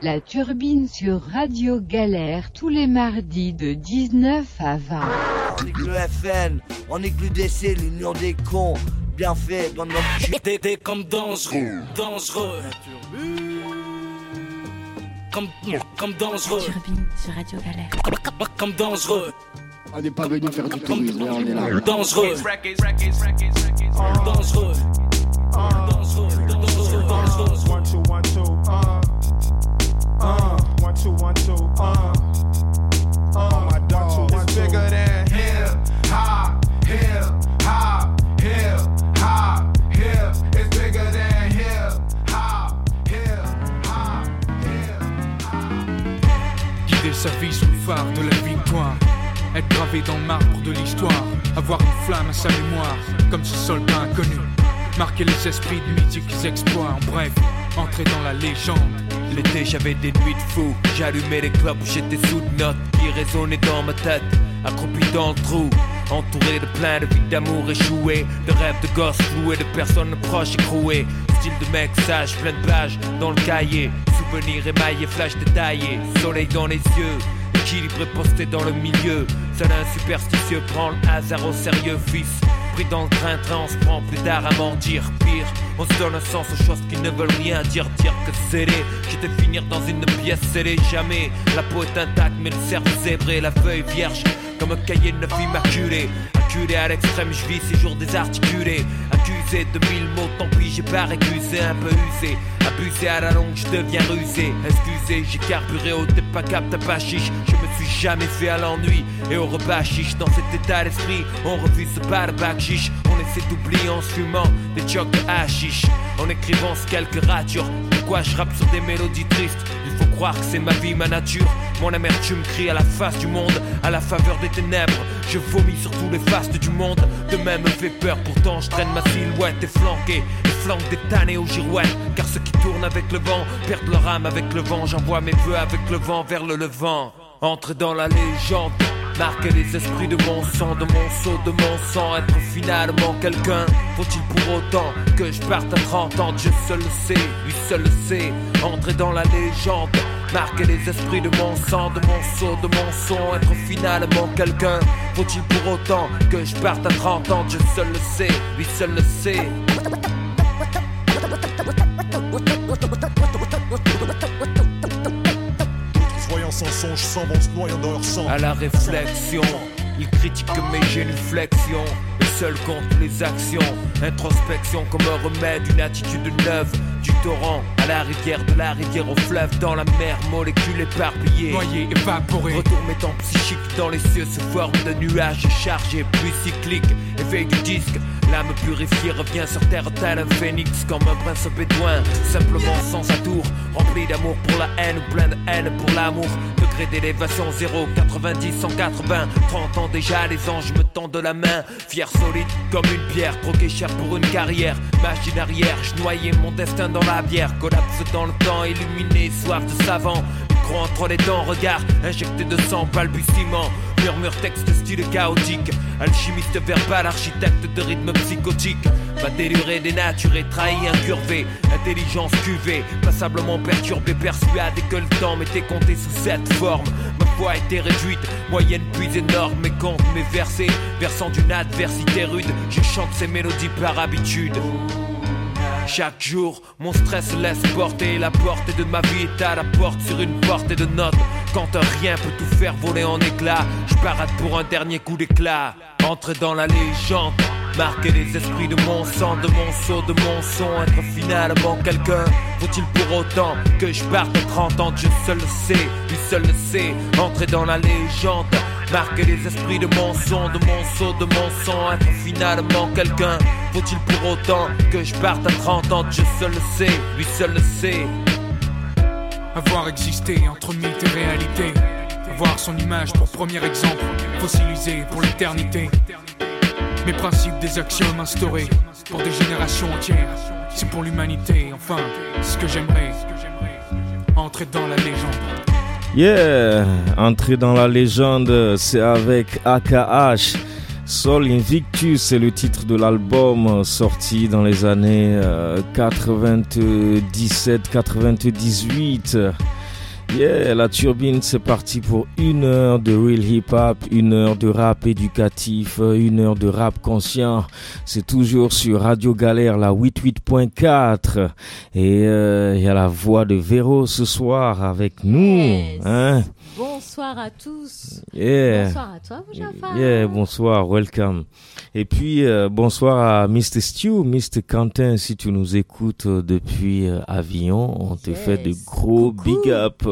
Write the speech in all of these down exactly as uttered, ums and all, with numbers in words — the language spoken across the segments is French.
La Turbine sur Radio Galère tous les mardis de dix-neuf à vingt. On nique le F N, on nique l'U D C, l'Union des cons. Bien fait dans notre cul. T'es comme dangereux, dangereux. Comme, comme dangereux. La Turbine sur Radio Galère. Comme, comme dangereux. On n'est pas venu faire du tourisme, là on est là. Dangereux. Dangereux. Dangereux. Dangereux. Dangereux. One, two, one, two, uh. Uh, one, two, one, two, uh. Uh, my dog two, one, two. It's bigger than hip, hop, hip, hop, hip, hop, hip. It's bigger than hip, hop, hip, hop, hip, hop. Guider sa vie sous le phare de la victoire. Être gravé dans le marbre de l'histoire. Avoir une flamme à sa mémoire, comme ce soldat inconnu. Marquer les esprits de mythiques exploits. En bref, entrer dans la légende. L'été j'avais des nuits de fou. J'allumais les clopes, j'étais sous de notes qui résonnaient dans ma tête. Accroupi dans le trou, entouré de plein de vies d'amour échouées, de rêves de gosses floués, de personnes proches écrouées. Style de mec sage, plein de pages dans le cahier. Souvenirs émaillés, flash détaillés. Soleil dans les yeux, équilibré posté dans le milieu. Seul un superstitieux prend le hasard au sérieux, fils. Pris dans le train-train, on se prend plus tard à mentir. Pire, on se donne un sens aux choses qui ne veulent rien dire. Dire que c'est laid, j'étais finir dans une pièce scellée. Jamais, la peau est intacte mais le cerveau zébré. La feuille vierge, comme un cahier de neuf immaculé. Acculé à l'extrême, je vis ces jours désarticulés. Accusé de mille mots, tant pis, j'ai pas récusé. Un peu usé, abusé à la longue, je deviens rusé. Excusez, j'ai carburé au dépacap, t'as pas chiche. Je me suis jamais fait à l'ennui et au repas chiche. Dans cet état d'esprit, on refuse ce bar de bac chiche. On essaie d'oublier en se fumant des chocs de hashish. En écrivant ce quelques ratures. Pourquoi je rappe sur des mélodies tristes? Il faut croire que c'est ma vie, ma nature. Mon amertume crie à la face du monde, à la faveur des ténèbres. Je vomis sur tous les fastes du monde. Demain me fait peur, pourtant je traîne ma silhouette et flanqué. Et flanque des tannées aux girouettes. Car ceux qui tournent avec le vent perdent leur âme avec le vent. J'envoie mes vœux avec le vent vers le levant. Entrer dans la légende, marquer les esprits de mon sang, de mon seau, de mon sang. Être finalement quelqu'un. Faut-il pour autant que je parte à trente ans? Dieu seul le sait, lui seul le sait. Entrer dans la légende, marquer les esprits de mon sang, de mon seau, de mon son. Être finalement quelqu'un. Faut-il pour autant que je parte à trente ans? Dieu seul le sait, lui seul le sait. Voyant sans songe, sans vent, se noyant dans leur sang. À la réflexion, ils critiquent mes génuflexions. Le seul compte les actions. Introspection comme un remède, une attitude neuve. Du torrent à la rivière, de la rivière au fleuve. Dans la mer, molécules éparpillées, noyées, évaporées. Retour mettant psychique dans les cieux sous forme de nuages chargés, plus cycliques. Éveil du disque, l'âme purifiée revient sur terre tel un phénix. Comme un prince bédouin, simplement sans atour. Rempli d'amour pour la haine ou plein de haine pour l'amour. Degré d'élévation zéro, quatre-vingt-dix, cent quatre-vingts. Trente ans déjà, les anges me tendent la main. Fier, solide comme une pierre, troqué cher pour une carrière. Machine arrière, je noyais mon destin dans la bière. Collapse dans le temps, illuminé, soif de savant. Micro entre les dents, regard injecté de sang, balbutiement. Murmure texte style chaotique. Alchimiste verbal, architecte de rythme psychotique. Pas déluré, dénaturé, trahi, incurvé. Intelligence cuvée, passablement perturbée, persuadé que le temps m'était compté sous cette forme. Ma voix était réduite, moyenne puis énorme. Mes comptes, mes versets, versant d'une adversité rude. Je chante ces mélodies par habitude. Chaque jour, mon stress laisse porter. La portée de ma vie est à la porte sur une portée de notes. Quand un rien peut tout faire voler en éclats, je parade pour un dernier coup d'éclat. Entrer dans la légende, marquer les esprits de mon sang, de mon seau, de mon son. Être finalement quelqu'un. Faut-il pour autant que je parte à trente ans? Dieu seul le sait, lui seul le sait. Entrer dans la légende, marquer les esprits de mon son, de mon seau, de mon son. Être finalement quelqu'un. Faut-il pour autant que je parte à trente ans? Dieu seul le sait, lui seul le sait. Avoir existé entre mythe et réalité. Avoir son image pour premier exemple, fossilisé pour l'éternité. Mes principes, des axiomes instaurés pour des générations entières. C'est pour l'humanité, enfin, c'est ce que j'aimerais. Entrer dans la légende. Yeah, entrer dans la légende, c'est avec A K H. Sol Invictus, c'est le titre de l'album sorti dans les années quatre-vingt-dix-sept quatre-vingt-dix-huit. Yeah, la turbine, c'est parti pour une heure de real hip-hop, une heure de rap éducatif, une heure de rap conscient. C'est toujours sur Radio Galère, la quatre-vingt-huit point quatre. Et il euh, y a la voix de Véro ce soir avec nous. Yes. Hein? Bonsoir à tous. Yeah. Bonsoir à toi, Boujafa. Yeah, bonsoir, welcome. Et puis, euh, bonsoir à mister Stew, mister Quentin, si tu nous écoutes euh, depuis euh, Avignon. On te yes. fait de gros Coucou. Big up.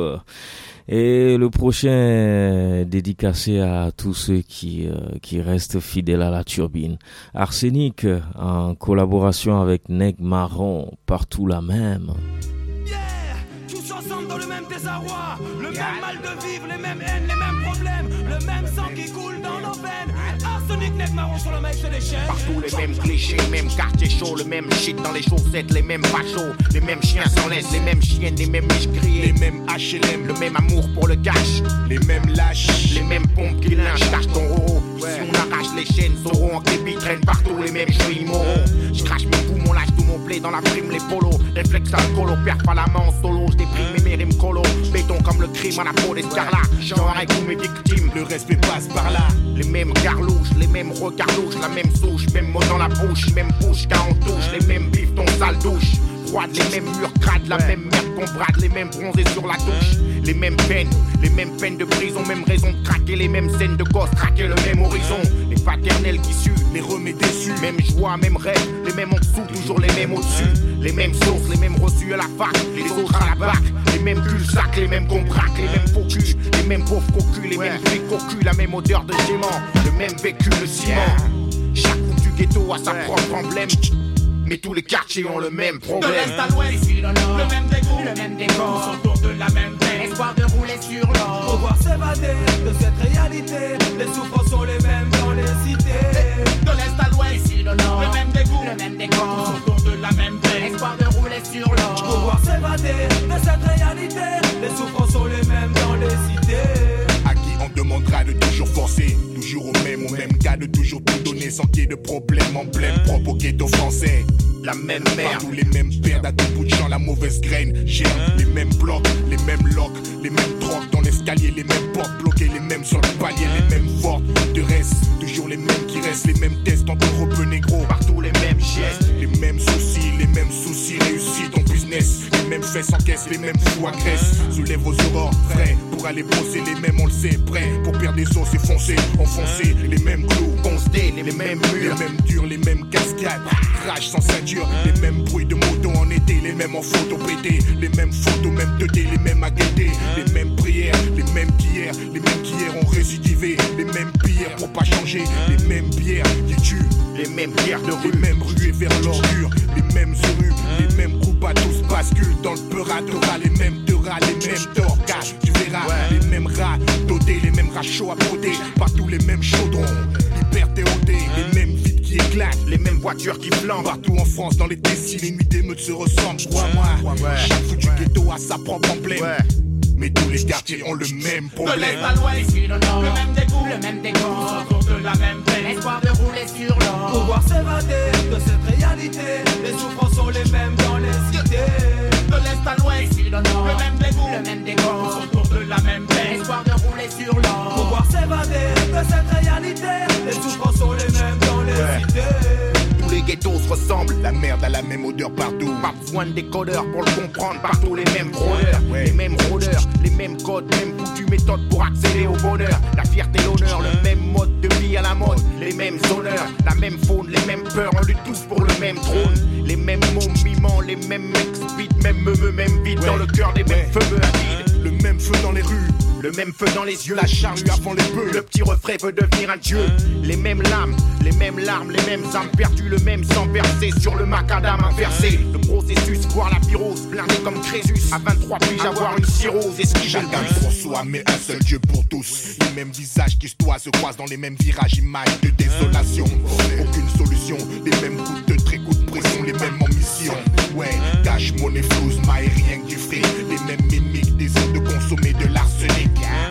Et le prochain euh, dédicacé à tous ceux qui, euh, qui restent fidèles à la turbine. Arsenic, en collaboration avec Neg Marron, partout la même. Yeah, tous ensemble dans le même désarroi, le yeah. même mal de vivre, les mêmes haines, les mêmes problèmes, le même sang qui coule dans nos veines. Arsenic, Neg Marron sur le mec, c'est des chaînes. Partout les mêmes clichés, même quartier chaud, le même shit dans les chaussettes, les mêmes fachos, les mêmes chiens sans laisse, les mêmes chiennes, les mêmes miches grillées, les mêmes H L M, le même amour pour le cash, les mêmes lâches, les mêmes pompes qui lynchent, cache ton roro. Ici ouais. on arrache les chaînes, Zoro en képi traîne partout les mêmes cheveux moraux. Je crache mes poumons, lâche tout mon blé dans la prime, les polos, réflexe alcoolo, perds pas la main en solo, je déprime mes rimes colo, béton comme le crime à la peau d'escarlat, genre avec tous mes victimes, le respect passe par là. Les mêmes garlouches, les mêmes regards louches, la même souche, même mot dans la bouche, même bouche quand on touche, les mêmes bifs, ton sale douche. Froide, les mêmes murs crades, la ouais. même merde qu'on brade, les mêmes bronzés sur la touche, les mêmes peines, les mêmes peines de prison, même raison de craquer, les mêmes scènes de gosses, traquer le même horizon, les paternels qui suent, les remets déçus, même joie, même rêve, les mêmes en dessous, toujours les mêmes au-dessus, les mêmes sources, les mêmes reçus à la fac, les autres à la bac, les mêmes cul-sac, les mêmes qu'on braque, les mêmes faux culs, les mêmes pauvres cocus, les ouais. mêmes flics cocus, la même odeur de ciment, le même vécu, le ciment, chaque foutu ghetto a sa ouais. propre emblème. Mais tous les quartiers ont le même problème. De l'est à l'ouest, ici dans le nord, le même dégoût, le même décor, tous autour de la même peine, espoir de rouler sur l'or. Pouvoir s'évader de cette réalité, les souffrances sont les mêmes dans les cités. De l'est à l'ouest, ici dans le nord, le même dégoût, le même décor, tous autour de la même peine, espoir de rouler sur l'or. Pouvoir s'évader de cette réalité, les souffrances sont les mêmes dans les cités. À qui on demandera de toujours forcer, toujours au même, au même cas, de toujours tout donner sans qu'il y ait de problème, emblème propre au ghetto français. La même merde, partout les mêmes paires, à tout bout de champ, la mauvaise graine. J'ai les mêmes blocs, les mêmes locks, les mêmes drogues dans l'escalier, les mêmes portes bloquées, les mêmes sur le palier, les mêmes fortes de reste, toujours les mêmes qui restent, les mêmes tests en peu négro, partout les mêmes gestes, les mêmes soucis, les mêmes soucis, réussis ton business, les mêmes fesses en caisse, les mêmes fous à graisse, soulève vos aurores, frais, pour aller bosser, les mêmes on le sait, prêt, pour perdre des os et foncer, enfoncer, les mêmes clous, constés, les, les mêmes murs, les mêmes durs, les mêmes cascades, rage sans ceinture, les mêmes bruits de moto en été, les mêmes en photo pété, les mêmes photos, même deux D, les mêmes à guetter, les mêmes prières, les mêmes qu'hier, les mêmes qu'hier ont récidivé, les mêmes pierres pour pas changer, les mêmes bières qui tuent, les mêmes pierres de rue, les mêmes ruées vers l'ordure, les mêmes rues, les mêmes groupes à tous basculent dans le peur-à-tora, les mêmes te rats, les mêmes torgas, tu verras, ouais. les mêmes rats dotés, les mêmes rats chauds à broder, partout les mêmes chaudrons, liberté odée, les mêmes vides qui éclatent, les mêmes voitures qui flambent, partout en France dans les décis, les nuits d'émeutes se ressemblent, crois-moi, ouais. chaque foutu ouais. ghetto a sa propre emblème. Ouais. Mais tous les quartiers ont le même problème. De l'est à l'ouest, ici le nord, le même dégoût, le même décor, autour de la même peine, espoir de rouler sur l'or. Pouvoir s'évader de cette réalité, les souffrances sont les mêmes dans les cités. De l'est à l'ouest, ici le nord, le même dégoût, le même décor, autour de la même peine, espoir de rouler sur l'or. Pouvoir s'évader de cette réalité, les souffrances sont les mêmes dans les ouais. cités. Les ghettos se ressemblent, la merde a la même odeur partout. Pas besoin de décodeurs pour le comprendre, partout les mêmes rôleurs, ouais. les mêmes rôleurs, les mêmes codes, même foutues méthodes pour accéder au bonheur. La fierté, l'honneur, le même mode de vie à la mode, les mêmes honneurs, la même faune, les mêmes peurs, on lutte tous pour le même trône. Les mêmes mots mimants, les mêmes mecs speed, même meufs, même vide ouais. dans le cœur des ouais. mêmes feux à vide. Le même feu dans les rues. Le même feu dans les yeux, la charrue avant les bœufs. Le petit refrain veut devenir un dieu. Les mêmes lames, les mêmes larmes, les mêmes âmes perdues, le même sang versé sur le macadam inversé. Le processus, voir la pyrose, blindé comme Crésus. À vingt-trois piges, avoir une cirrhose, esquiver le chacun pour soi, mais un seul Dieu pour tous. Les mêmes visages qui se toient se croisent dans les mêmes virages, images de désolation. Aucune solution, les mêmes coups de trait, coups de pression, les mêmes en mission. Ouais, cash, monnaie, flouze, maille, rien que du fric. Les mêmes mimiques, désir de consommer de l'arsenic.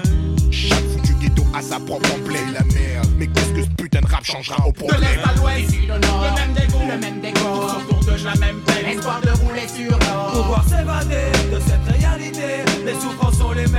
Chaque foutu ghetto a sa propre emblème, la merde. Mais qu'est-ce que ce putain de rap changera au problème? De l'est à l'ouest, ici le nord, le même dégoût, le même décor, autour de la même peine, espoir de rouler sur l'or. Pouvoir s'évader de cette réalité, les souffrances sont les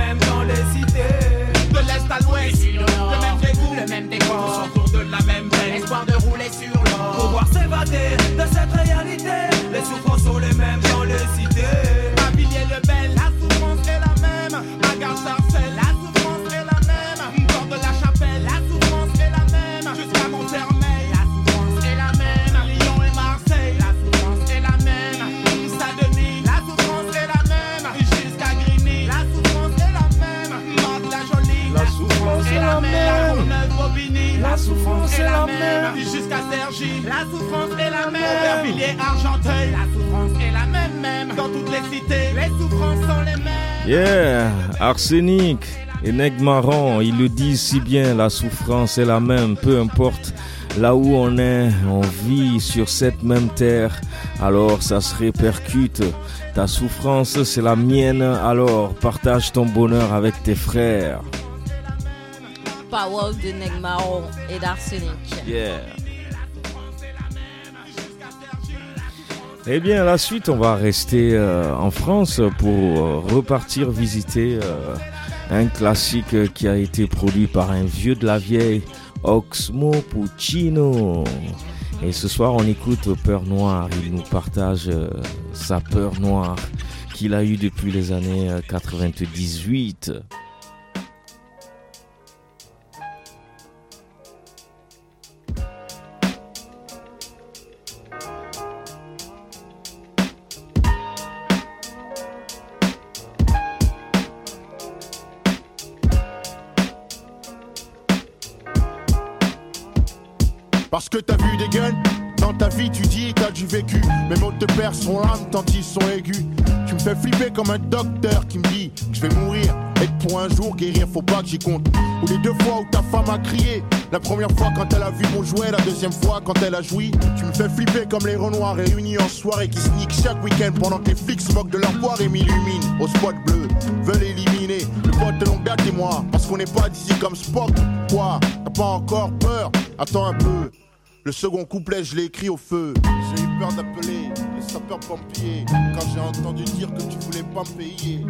mêmes dans toutes les cités. Les souffrances sont les mêmes. Yeah, Arsenic et Nègre Marron, ils le disent si bien, la souffrance est la même, peu importe là où on est, on vit sur cette même terre, alors ça se répercute. Ta souffrance, c'est la mienne, alors partage ton bonheur avec tes frères. Parole de Nègre Marron et d'Arsenic. Yeah. Eh bien, la suite, on va rester euh, en France pour euh, repartir visiter euh, un classique qui a été produit par un vieux de la vieille, Oxmo Puccino. Et ce soir, on écoute Peur Noire. Il nous partage euh, sa peur noire qu'il a eue depuis les années euh, quatre-vingt-dix-huit. Parce que t'as vu des guns, dans ta vie tu dis t'as du vécu. Mes mots te perdent son âme tant ils sont aigus. Tu me fais flipper comme un docteur qui me dit que je vais mourir. Et que pour un jour guérir faut pas que j'y compte. Ou les deux fois où ta femme a crié. La première fois quand elle a vu mon jouet, la deuxième fois quand elle a joui. Tu me fais flipper comme les renoirs réunis en soirée qui sneak chaque week-end pendant que les flics se moquent de leur poire et m'illuminent. Au spot bleu, veulent éliminer le pote de longue date et moi. Parce qu'on n'est pas d'ici comme Spock. Quoi, t'as pas encore peur? Attends un peu. Le second couplet, je l'ai écrit au feu. J'ai eu peur d'appeler les sapeurs-pompiers quand j'ai entendu dire que tu voulais pas me payer.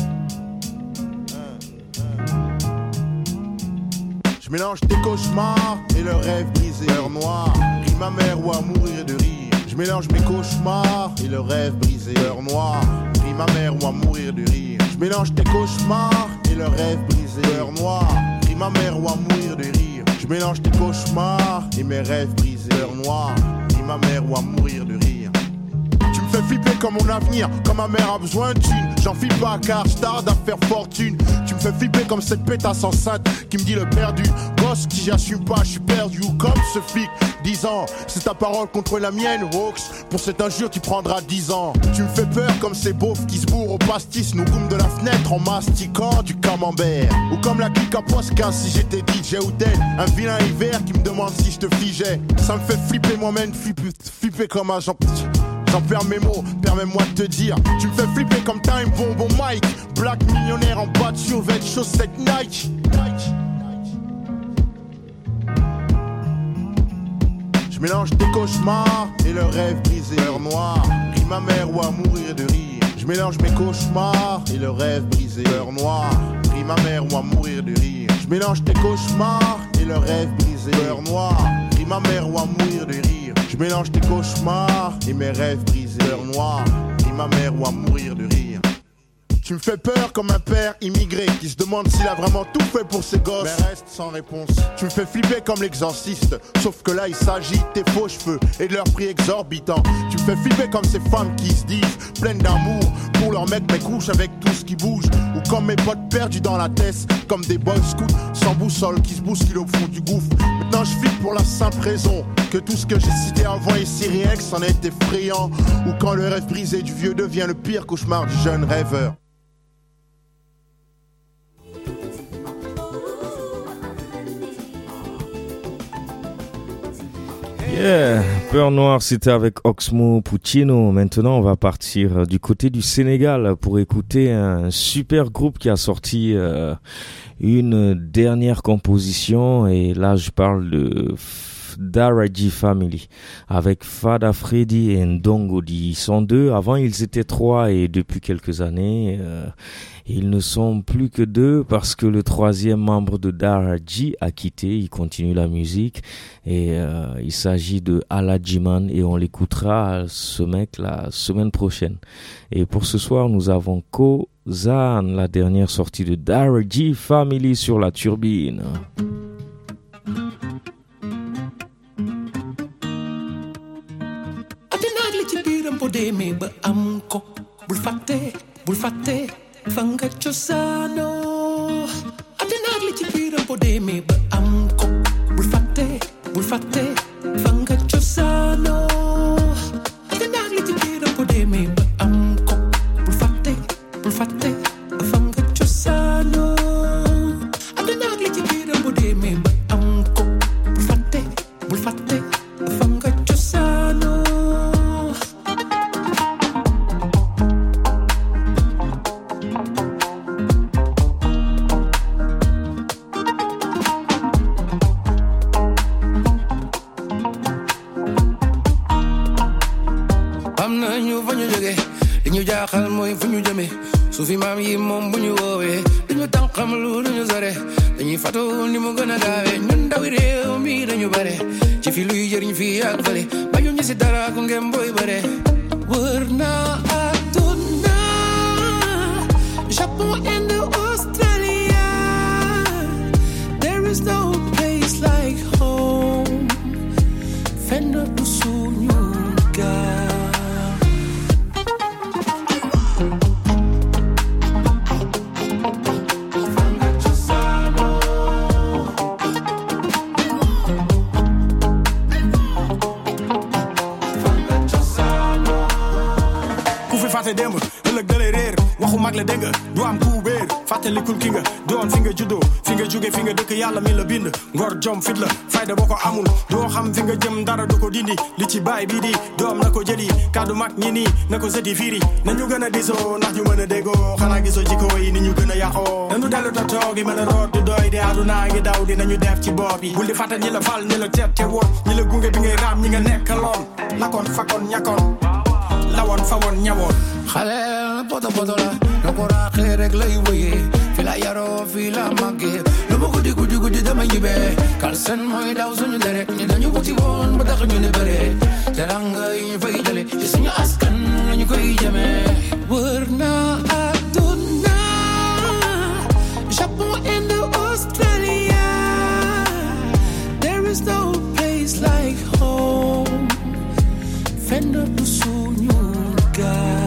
Je mélange tes cauchemars et le rêve brisé. Peur noire, rit ma mère ou à mourir de rire. Je mélange mes cauchemars et le rêve brisé. Peur noire, rit ma mère ou à mourir de rire. Je mélange tes cauchemars et le rêve brisé. Peur noire, rit ma mère ou à mourir de rire. Je mélange tes cauchemars et mes rêves brisés. Peur noire, rit ma mère ou à mourir de rire. Tu me fais flipper comme mon avenir, comme ma mère a besoin de thunes. J'en file pas car je tarde à faire fortune. Tu me fais flipper comme cette pétasse enceinte qui me dit le perdu. Gosse qui j'assume pas, je suis perdu. Comme ce flic, dix ans, c'est ta parole contre la mienne, Hawks. Pour cette injure tu prendras dix ans. Tu me fais peur comme ces beaufs qui se bourrent au pastis, nous goûtent de la fenêtre en mastiquant du camembert. Ou comme la clique à Posca si j'étais D J ou dead. Un vilain hiver qui me demande si je te figeais. Ça me fait flipper moi-même, flipper, flipper comme un Jean... J'en perds mes mots, permets-moi de te dire. Tu me fais flipper comme Time Bomb au Mike. Black millionnaire en bas de survêt, chaussettes Nike. Je mélange tes cauchemars et le rêve brisé. Peur noire, rit ma mère ou à mourir de rire. Je mélange mes cauchemars et le rêve brisé. Peur noire, rit ma mère ou à mourir de rire. Je mélange tes cauchemars et le rêve brisé. Peur noire, rit ma mère ou à mourir de rire. Je mélange tes cauchemars et mes rêves brisés. Peur noire, rit ma mère ou à mourir de rire. Tu me fais peur comme un père immigré qui se demande s'il a vraiment tout fait pour ses gosses, mais reste sans réponse. Tu me fais flipper comme l'exorciste, sauf que là il s'agit de tes faux cheveux et de leur prix exorbitant. Tu me fais flipper comme ces femmes qui se disent pleines d'amour pour leur mec mais couchent avec tout ce qui bouge. Ou comme mes potes perdus dans la tête, comme des boys scouts sans boussole qui se bousculent au fond du gouffre. Maintenant je flippe pour la simple raison que tout ce que j'ai cité avant est si rien que c'en est effrayant. Ou quand le rêve brisé du vieux devient le pire cauchemar du jeune rêveur. Yeah, Peur Noire, c'était avec Oxmo Puccino. Maintenant, on va partir du côté du Sénégal pour écouter un super groupe qui a sorti euh, une dernière composition. Et là, je parle de Daraji Family avec Fada Freddy et Ndongodi. Ils sont deux. Avant, ils étaient trois et depuis quelques années, euh, ils ne sont plus que deux parce que le troisième membre de Daraji a quitté. Il continue la musique et euh, il s'agit de Alajiman et on l'écoutera ce mec la semaine prochaine. Et pour ce soir, nous avons Kozan, la dernière sortie de Daraji Family sur la turbine. Deme ba am ko bul fatte bul fatte fanga cosaano adinaat li ci biiram bo deme ba am ko bul fatte bul fatte fanga cosaano adinaat li ci biiram bo deme ba am ko xam nañu fa ñu jóge li ñu jaaxal mooy fu ñu jëme su fi maam yi moom bu ñu woowee duñu tànk xam lu duñu sore dañuy fatu ni mu gën a gaawee ñun ndawi réew mi dañu bare ci fi luy jëriñ fii ak fële bañu ñu si dara ku ngeen booy bare wër naa àdduna Japon and Australia there is no place like home fenn du suñu gaal fàtte démb ëllëg dale réer waxu mag la dégg du am ku béer fàttalikul ki nga doon fi nga juddoo fi nga jóge fi nga dëkk yàlla mi la bind ngor jom fit la fayda boo ko amul doo xam fi nga jëm dara du ko dindi li ci baay bii di doom na ko jëli kàddu mag ñi nii na ko sëti fiiri nañu gën a disoo ndax ñu mën a déggoo xanaa gisoo jikko yi ni ñu gën a yàqoo nañu dellu ta toog yi mën a root du doy de àdduna ngi daw di nañu def ci bopp yi bul di fàtte ñi la fal ñi la teet te woon ñi la gunge bi ngay raam ñi nga nekkaloon lakkoon fakkoon ñakkoon lawoon fa woon ñawoon xale poto poto la no ko raaxee rek lay wëyee fi la yaroo fi la màggee lu ma guddi guddi guddi dama ñibbee kal seen mooy daw suñu deret ñi dañu wuti woon ba tax ñu ne bëree teranga yi ñu fay jële ci suñu askan lañu koy jëmee wër na àdduna Japon and Australia there is no place like home fenn du suñu gaal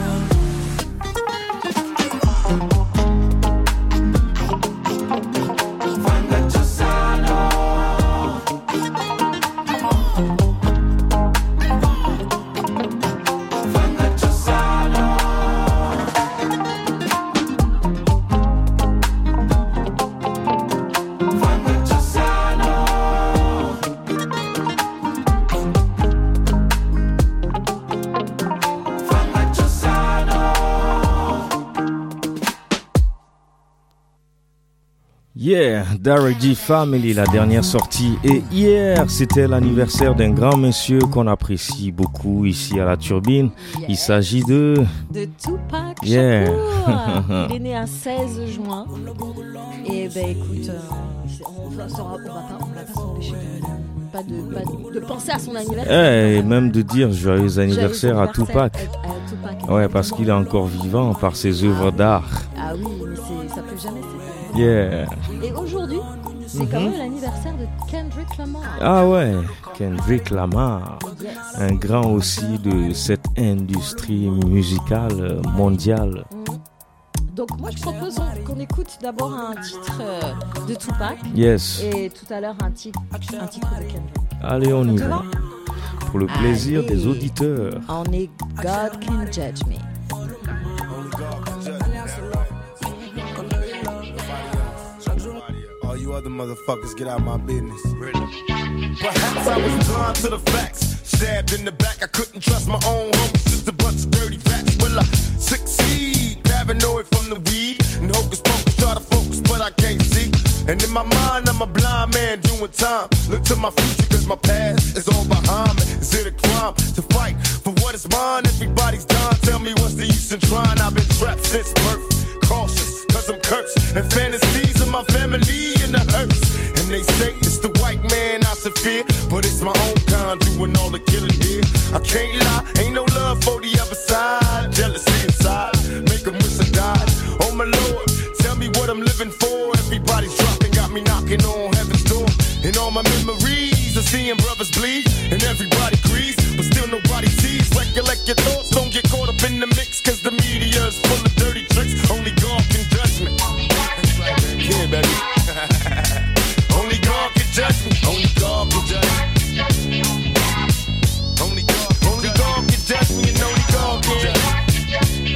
Yeah, Derek G Family, la dernière sortie. Et hier, c'était l'anniversaire d'un grand monsieur qu'on apprécie beaucoup ici à la Turbine. Yeah. Il s'agit de... De Tupac yeah. Shakur. Il est né un seize juin. Et ben écoute, euh, on va, on va pas, on va pas s'empêcher de, pas de, pas de, de penser à son anniversaire. Et même de dire joyeux anniversaire, joyeux à Tupac. À, à Tupac. Ouais, parce qu'il est encore vivant par ses œuvres d'art. Ah oui, mais c'est, ça peut jamais s'éteindre. Yeah. Et aujourd'hui, c'est mm-hmm. quand même l'anniversaire de Kendrick Lamar. Ah ouais, Kendrick Lamar. Yes. Un grand aussi de cette industrie musicale mondiale. Mm. Donc moi je propose qu'on écoute d'abord un titre de Tupac. Yes. Et tout à l'heure un titre, un titre de Kendrick. Allez, on y va. Pour le plaisir Allez. des auditeurs. On est God Can Judge Me. All you other motherfuckers get out of my business. Perhaps I was blind to the facts. Stabbed in the back, I couldn't trust my own homies. Just a bunch of dirty facts. Will I succeed? Paranoid from the weed. And hocus pocus, try to focus, but I can't see. And in my mind, I'm a blind man doing time. Look to my future, cause my past is all behind me. Is it a crime to fight for what is mine? Everybody's dying. Tell me what's the use in trying? I've been trapped since birth. Cautious, cause I'm cursed. And fantasies of my family in the hearse. And they say it's the white man I should fear, but it's my own kind doing all the killing here. I can't lie, ain't no love for the other side. Jealousy inside, make them wish I died. Oh my Lord, tell me what I'm living for. Everybody's dropping, got me knocking on heaven's door. And all my memories of seeing brothers bleed. And everybody agrees, but still nobody sees. Recollect your thoughts, don't get caught up in the mix. Cause the media is full of dirty tricks. Only God can judge me. Yeah, baby. Only God can judge me. Only God can judge me. Only God, only God can judge me, and only God can judge me.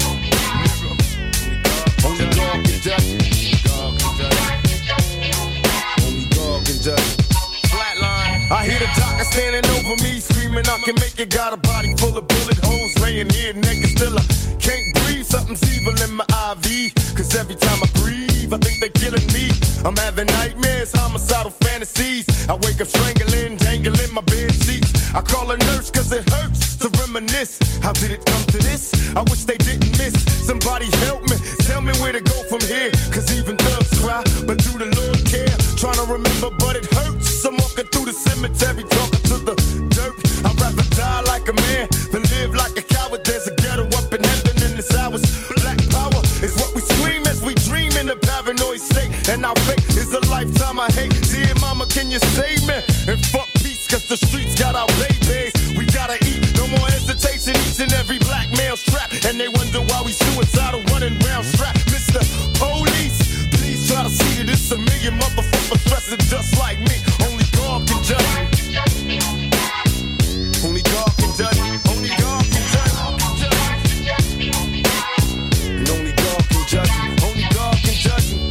Only God can judge me. God can judge me. Only God can judge me. Flatline. I hear the doctor standing over me, screaming I can make it. Got a body full of bullet holes, laying here naked. Still I can't breathe. Something's evil in my I V. Cause every time I breathe, I think they're killing me. I'm having nightmares, homicidal fantasies. I wake up strangling, dangling my bed sheets. I call a nurse cause it hurts to remember reminisce. How did it come to this? I wish they didn't miss. Somebody help me, tell me where to go from here. Cause even thugs cry, but do the Lord care? Trying to remember, but it hurts. I'm walking through the cemetery, talking to the dirt. I'd rather die like a man than live like a coward. There's a ghetto up in heaven in this hours. Black power is what we scream as we dream in a paranoid state. And our fate is a lifetime I hate. Dear mama, can you save me? And fuck peace, cause the streets got our babies. We gotta eat, no more hesitation. Each and every black male strapped. And they wonder why we suicidal running round strapped. Mister Police, please try to see that it's a million motherfuckers dressing just like me. Only God can judge me. Only God can judge me. Only God can judge me. And only God can judge me. Only God can judge me.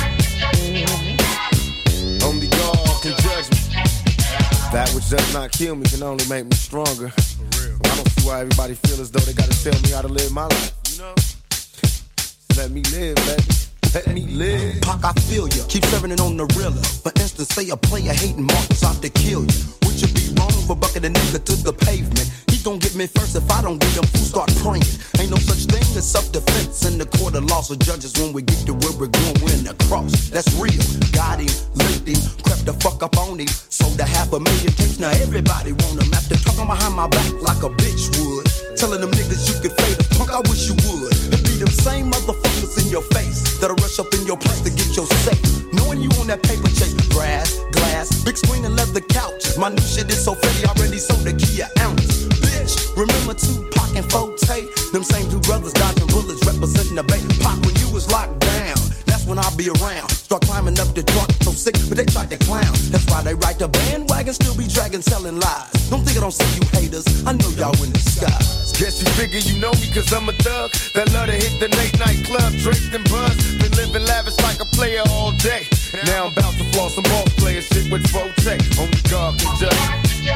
Only God can judge me. That which does not kill me can only make me stronger. I don't see why everybody feel as though they gotta tell me how to live my life. You know? Let me live, baby. Let me live. Pac, I feel ya. Keep serving it on the realer. For instance, say a player hating Marcus out to kill you. Would you be wrong for bucking a nigga to the pavement? He gon' get me first if I don't get him. Fool start praying. Ain't no such thing as self-defense in the court of law. So judges, when we get to where we're going, we're in the cross. That's real. Got him, licked him, crept the fuck up on him. Sold a half a million tapes. Now everybody want him. After talking behind my back like a bitch would. Telling them niggas you could fade the punk, I wish you would. It be them same motherfuckers in your face that'll rush up in your place to get your safe. Knowing you on that paper chase, grass, glass, big screen and leather couches. My new shit is so fatty, already sold a key an ounce. Bitch, remember Tupac and Forte? Them same two brothers dodging bullets, representing the bay. Pac when you was locked down. That's when I'll be around. Start climbing up the truck, so sick, but they tried to clown. That's why they ride the bandwagon, still be dragging, selling lies. Don't think I don't see you haters, I know y'all in disguise. Guess you figure you know me cause I'm a thug that love to hit the late night club, draped and buzz. Been living lavish like a player all day. Now I'm about to floss some ball player shit with Forte. Only God can judge me.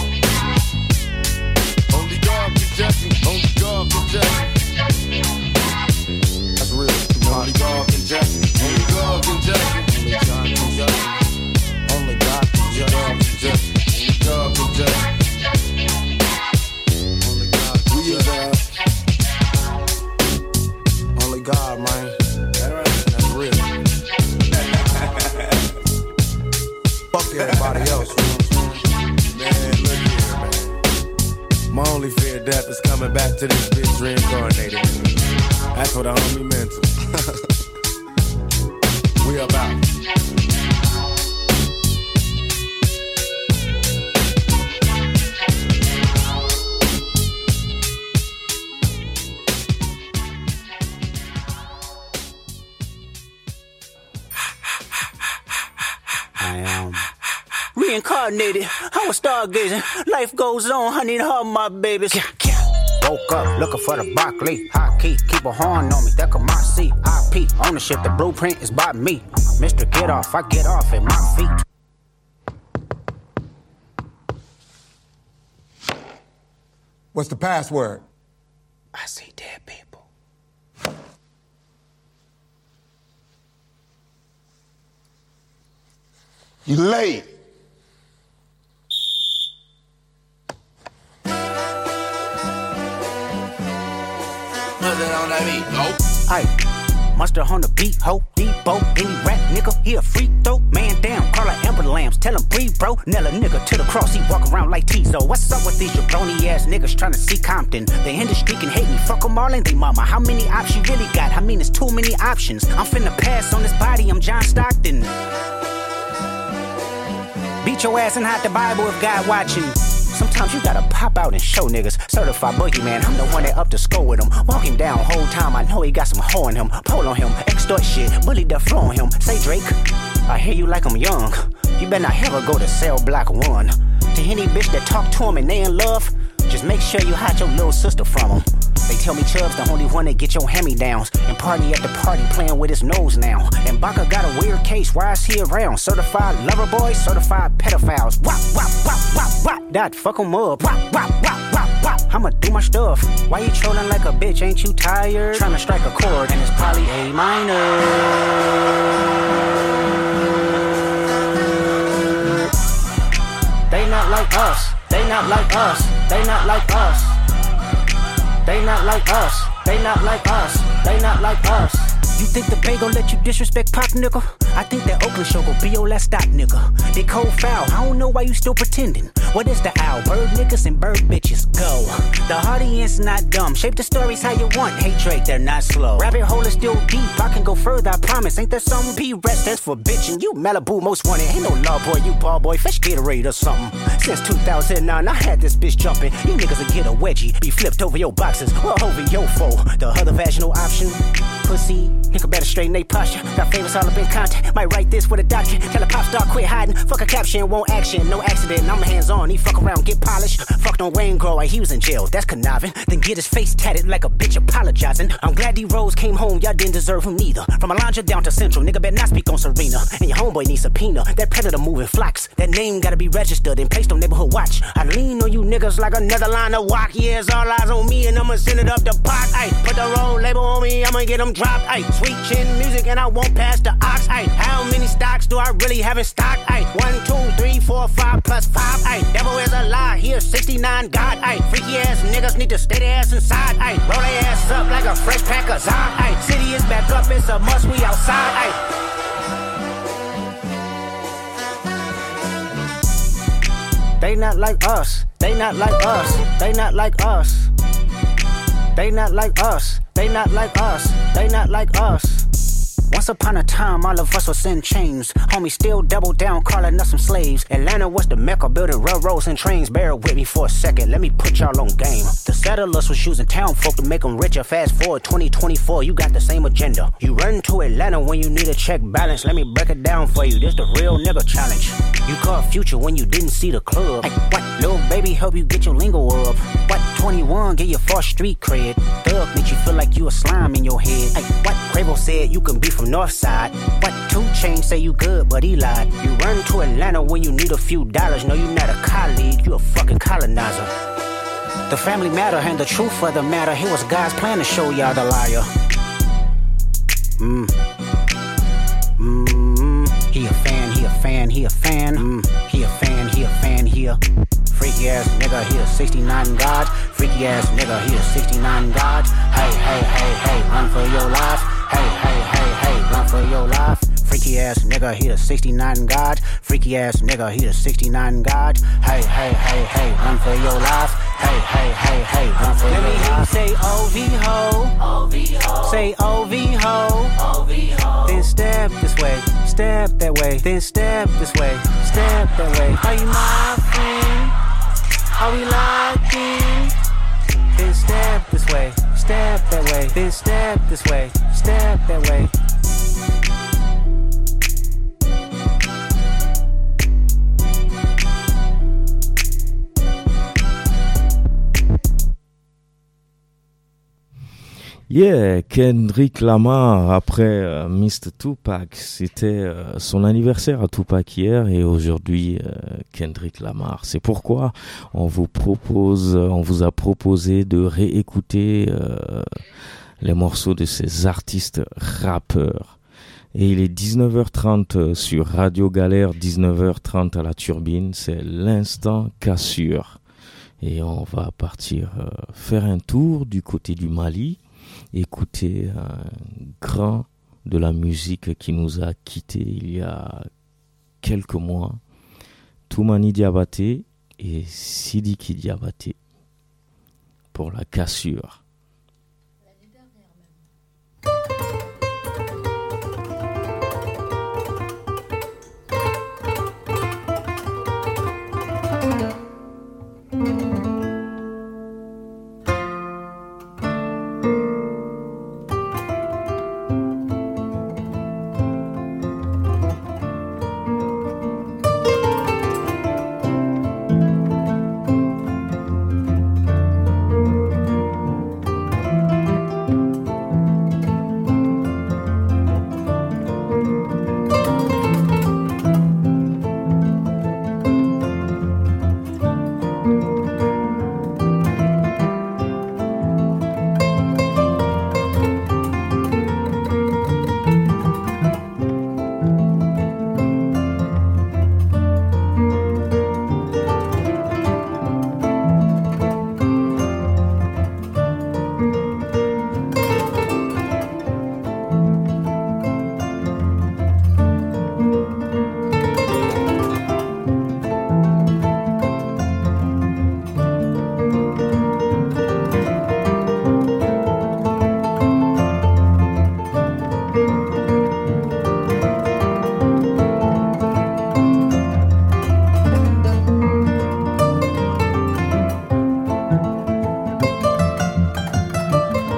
Only God can judge me. Only God can judge me. That's real. Only God can judge me. Only God can judge me. Only God can judge me. Only God can judge me. Only God can judge me. Only God can judge me. Only God, man. That's real. Fuck everybody else, man. Look here, man. My only fear of death is coming back to this bitch reincarnated. That's what a homie meant to. We about. I am reincarnated. I was stargazing. Life goes on, honey, and all my babies. Woke up looking for the broccoli. High key, keep a horn on me. That come my seat. I P ownership. The blueprint is by me. Mister Get Off, I get off at my feet. What's the password? I see dead people. You late. On that beat, oh. Aye, monster on the beat, ho, Debo, any rap nigga, he a freak throw, man down, call like Amber Lambs, tell him breathe, bro, nail a nigga to the cross, he walk around like Tizo. What's up with these jabroni ass niggas trying to see Compton? The industry can hate me, fuck them all and they mama. How many options you really got? I mean, it's too many options. I'm finna pass on this body, I'm John Stockton. Beat your ass and hide the Bible if God watching. Sometimes you gotta pop out and show niggas. Certified boogeyman, I'm the one that up to score with him. Walk him down whole time, I know he got some hoe in him. Pull on him, extort shit, bully the flow on him. Say Drake, I hear you like I'm young. You better not ever go to cell block one. To any bitch that talk to him and they in love, just make sure you hide your little sister from him. They tell me Chubb's the only one that get your hand-me-downs. And party at the party playing with his nose now. And Baka got a weird case, why is he around? Certified lover boys, certified pedophiles. Wop, wop, wop, wop, wop. That fuck him up. Wop, wop, wop, wop, wop. I'ma do my stuff. Why you trolling like a bitch, ain't you tired? Trying to strike a chord and it's probably A minor. They not like us. They not like us. They not like us. They not like us. They not like us. They not like us. You think the Bay gon' let you disrespect Pop, nigga? I think that Oakland show gon' be your last stop, nigga. They cold foul, I don't know why you still pretending. What is the owl? Bird niggas and bird bitches, go. The audience not dumb, shape the stories how you want. Hey Drake, they're not slow. Rabbit hole is still deep, I can go further, I promise. Ain't there something P-Rest stands for bitchin'? You Malibu most wanted, ain't no law boy, you ball boy. Fetch Gatorade or something. Since two thousand nine, I had this bitch jumping. You niggas will get a wedgie, be flipped over your boxes, or over your foe. The other vaginal option, pussy. Nigga better straighten they posture. Got famous all up in contact. Might write this with a doctor. Tell a pop star quit hiding. Fuck a caption, won't action. No accident. I'm hands on. He fuck around, get polished. Fucked on Wayne Grow. He was in jail. That's conniving. Then get his face tatted like a bitch apologizing. I'm glad D Rose came home. Y'all didn't deserve him neither. From Alondra down to Central. Nigga better not speak on Serena. And your homeboy needs subpoena. That predator moving flocks. That name gotta be registered and placed on neighborhood watch. I lean on you niggas like another line of walk. Yeah, it's all eyes on me and I'ma send it up the pot. Ay, put the road label on me. I'ma get them dropped. Ay, sweet chin music and I won't pass the ox. Ay, how many stocks do I really have in stock? Ay, one, two, three, four, five plus five. Ay, devil is a lie. Here's sixty-nine God. Ay, freaky ass niggas need to stay their ass inside. Ay, roll their ass up like a fresh pack of Zod. Ay, city is back up. It's a must. We outside. Ay. They not like us. They not like us. They not like us. They not like us. They not like us. They not like us. Once upon a time, all of us was in chains. Homie still double down, calling us some slaves. Atlanta was the mecca, building railroads and trains. Bear with me for a second, let me put y'all on game. The settlers was using town folk to make them richer. Fast forward twenty twenty-four, you got the same agenda. You run to Atlanta when you need a check balance. Let me break it down for you, this the real nigga challenge. You caught Future when you didn't see the club. Hey, what, little baby help you get your lingo up? What, twenty-one get your false street cred? Thug make you feel like you a slime in your head. Hey, what, Quavo said you can be from Northside. What, two Chainz say you good but he lied. You run to Atlanta when you need a few dollars. No, you not a colleague, you a fucking colonizer. The family matter and the truth of the matter. Here was God's plan to show y'all the liar. Mmm. Mmm. He a fan, he a fan, he a fan. Mmm. He a fan, he a fan, he a freaky ass nigga, he a sixty-nine God. Freaky ass nigga, he a sixty-nine God. Hey, hey, hey, hey, run for your life. Hey, hey, hey, hey, run for your life. Freaky ass nigga, he a sixty-nine God. Freaky ass nigga, he a sixty-nine God. Hey, hey, hey, hey, run for your life. Hey, hey, hey, hey, run for your life. Let me hear you say O V ho. O V ho. Say O V ho. O V ho. Then step this way, step that way. Then step this way, step that way. Are you my friend? Are we locked in? Then step this way, step that way. Then step this way, step that way. Yeah, Kendrick Lamar après euh, mister Tupac, c'était euh, son anniversaire à Tupac hier et aujourd'hui euh, Kendrick Lamar. C'est pourquoi on vous propose, on vous a proposé de réécouter euh, les morceaux de ces artistes rappeurs. Et il est dix-neuf heures trente sur Radio Galère, dix-neuf heures trente à la Turbine, c'est l'instant cassure. Et on va partir euh, faire un tour du côté du Mali. Écouter un grand de la musique qui nous a quittés il y a quelques mois, Toumani Diabaté et Sidiki Diabaté pour la cassure.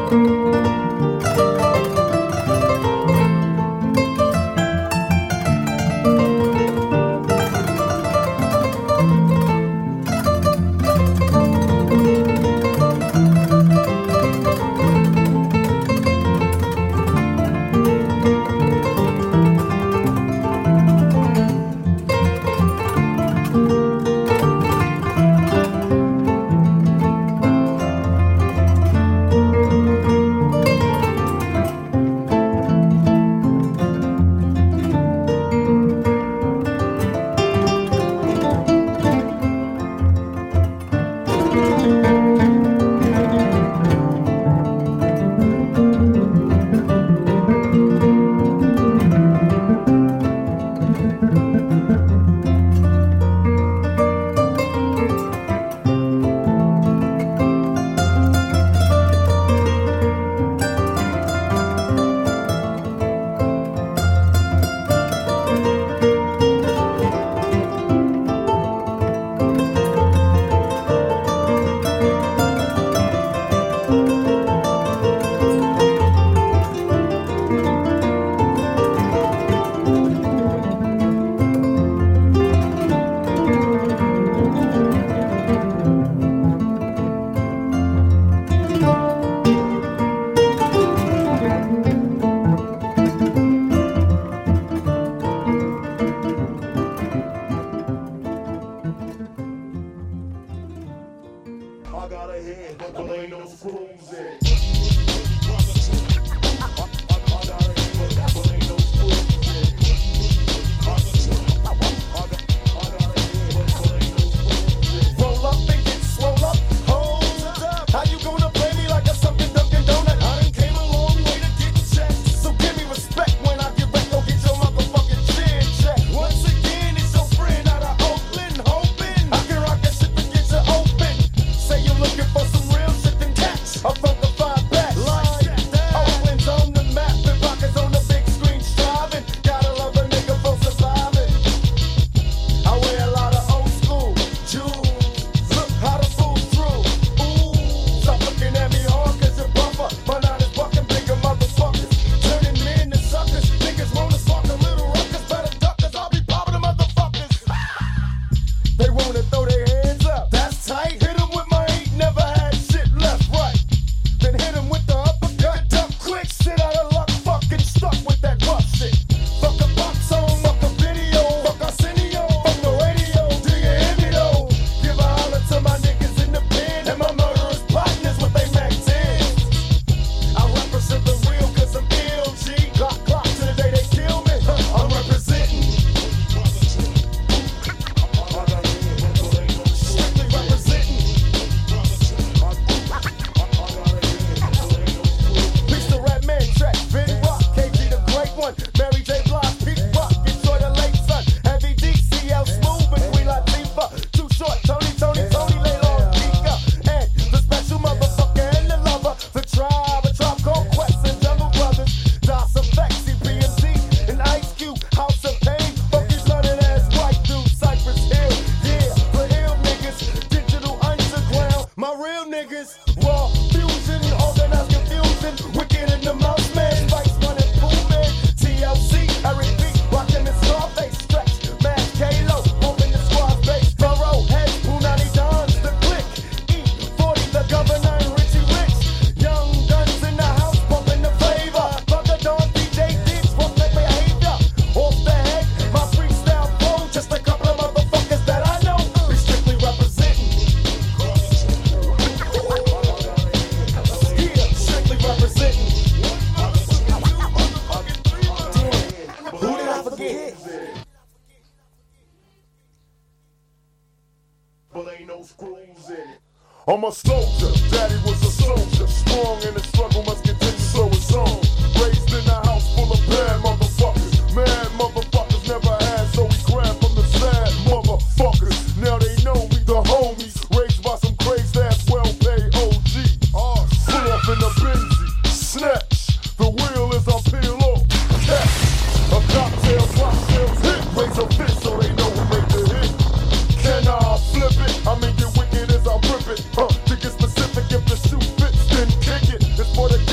I'm a soldier, daddy was a soldier. Strong in the struggle, must continue, so it's on. Raised in a house full of bad motherfuckers. Mad motherfuckers never had, so we grabbed from the sad motherfuckers. Now they know we the homies. Raised by some crazed ass, well-paid O Gs. Uh, pull off in a Benzie, snatch. The wheel is our peel off. Catch. A cocktail, cocktails hit. Raise a fist so they know who made the hit. Can I flip it? I mean, get wicked as I rip it. Uh, to get specific, if the shoe fits, then kick it. It's for the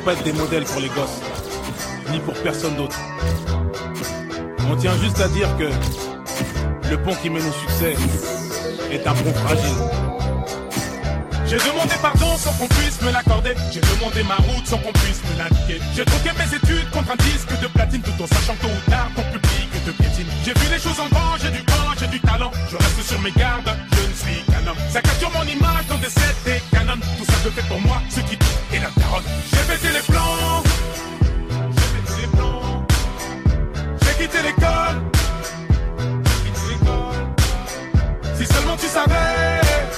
pas être des modèles pour les gosses, ni pour personne d'autre. On tient juste à dire que le pont qui mène au succès est un pont fragile. J'ai demandé pardon sans qu'on puisse me l'accorder. J'ai demandé ma route sans qu'on puisse me l'indiquer. J'ai troqué mes études contre un disque de platine, tout en sachant tôt ou tard ton public te piétine. J'ai vu les choses en grand, j'ai du vent, j'ai du talent. Je reste sur mes gardes, je ne suis qu'un homme. Ça capture mon image dans des sets et canons. Tout ça je fais pour moi, ce qui tout est la carotte. J'ai pété les plans, j'ai pété les plans. J'ai quitté l'école, j'ai quitté l'école. Si seulement tu savais.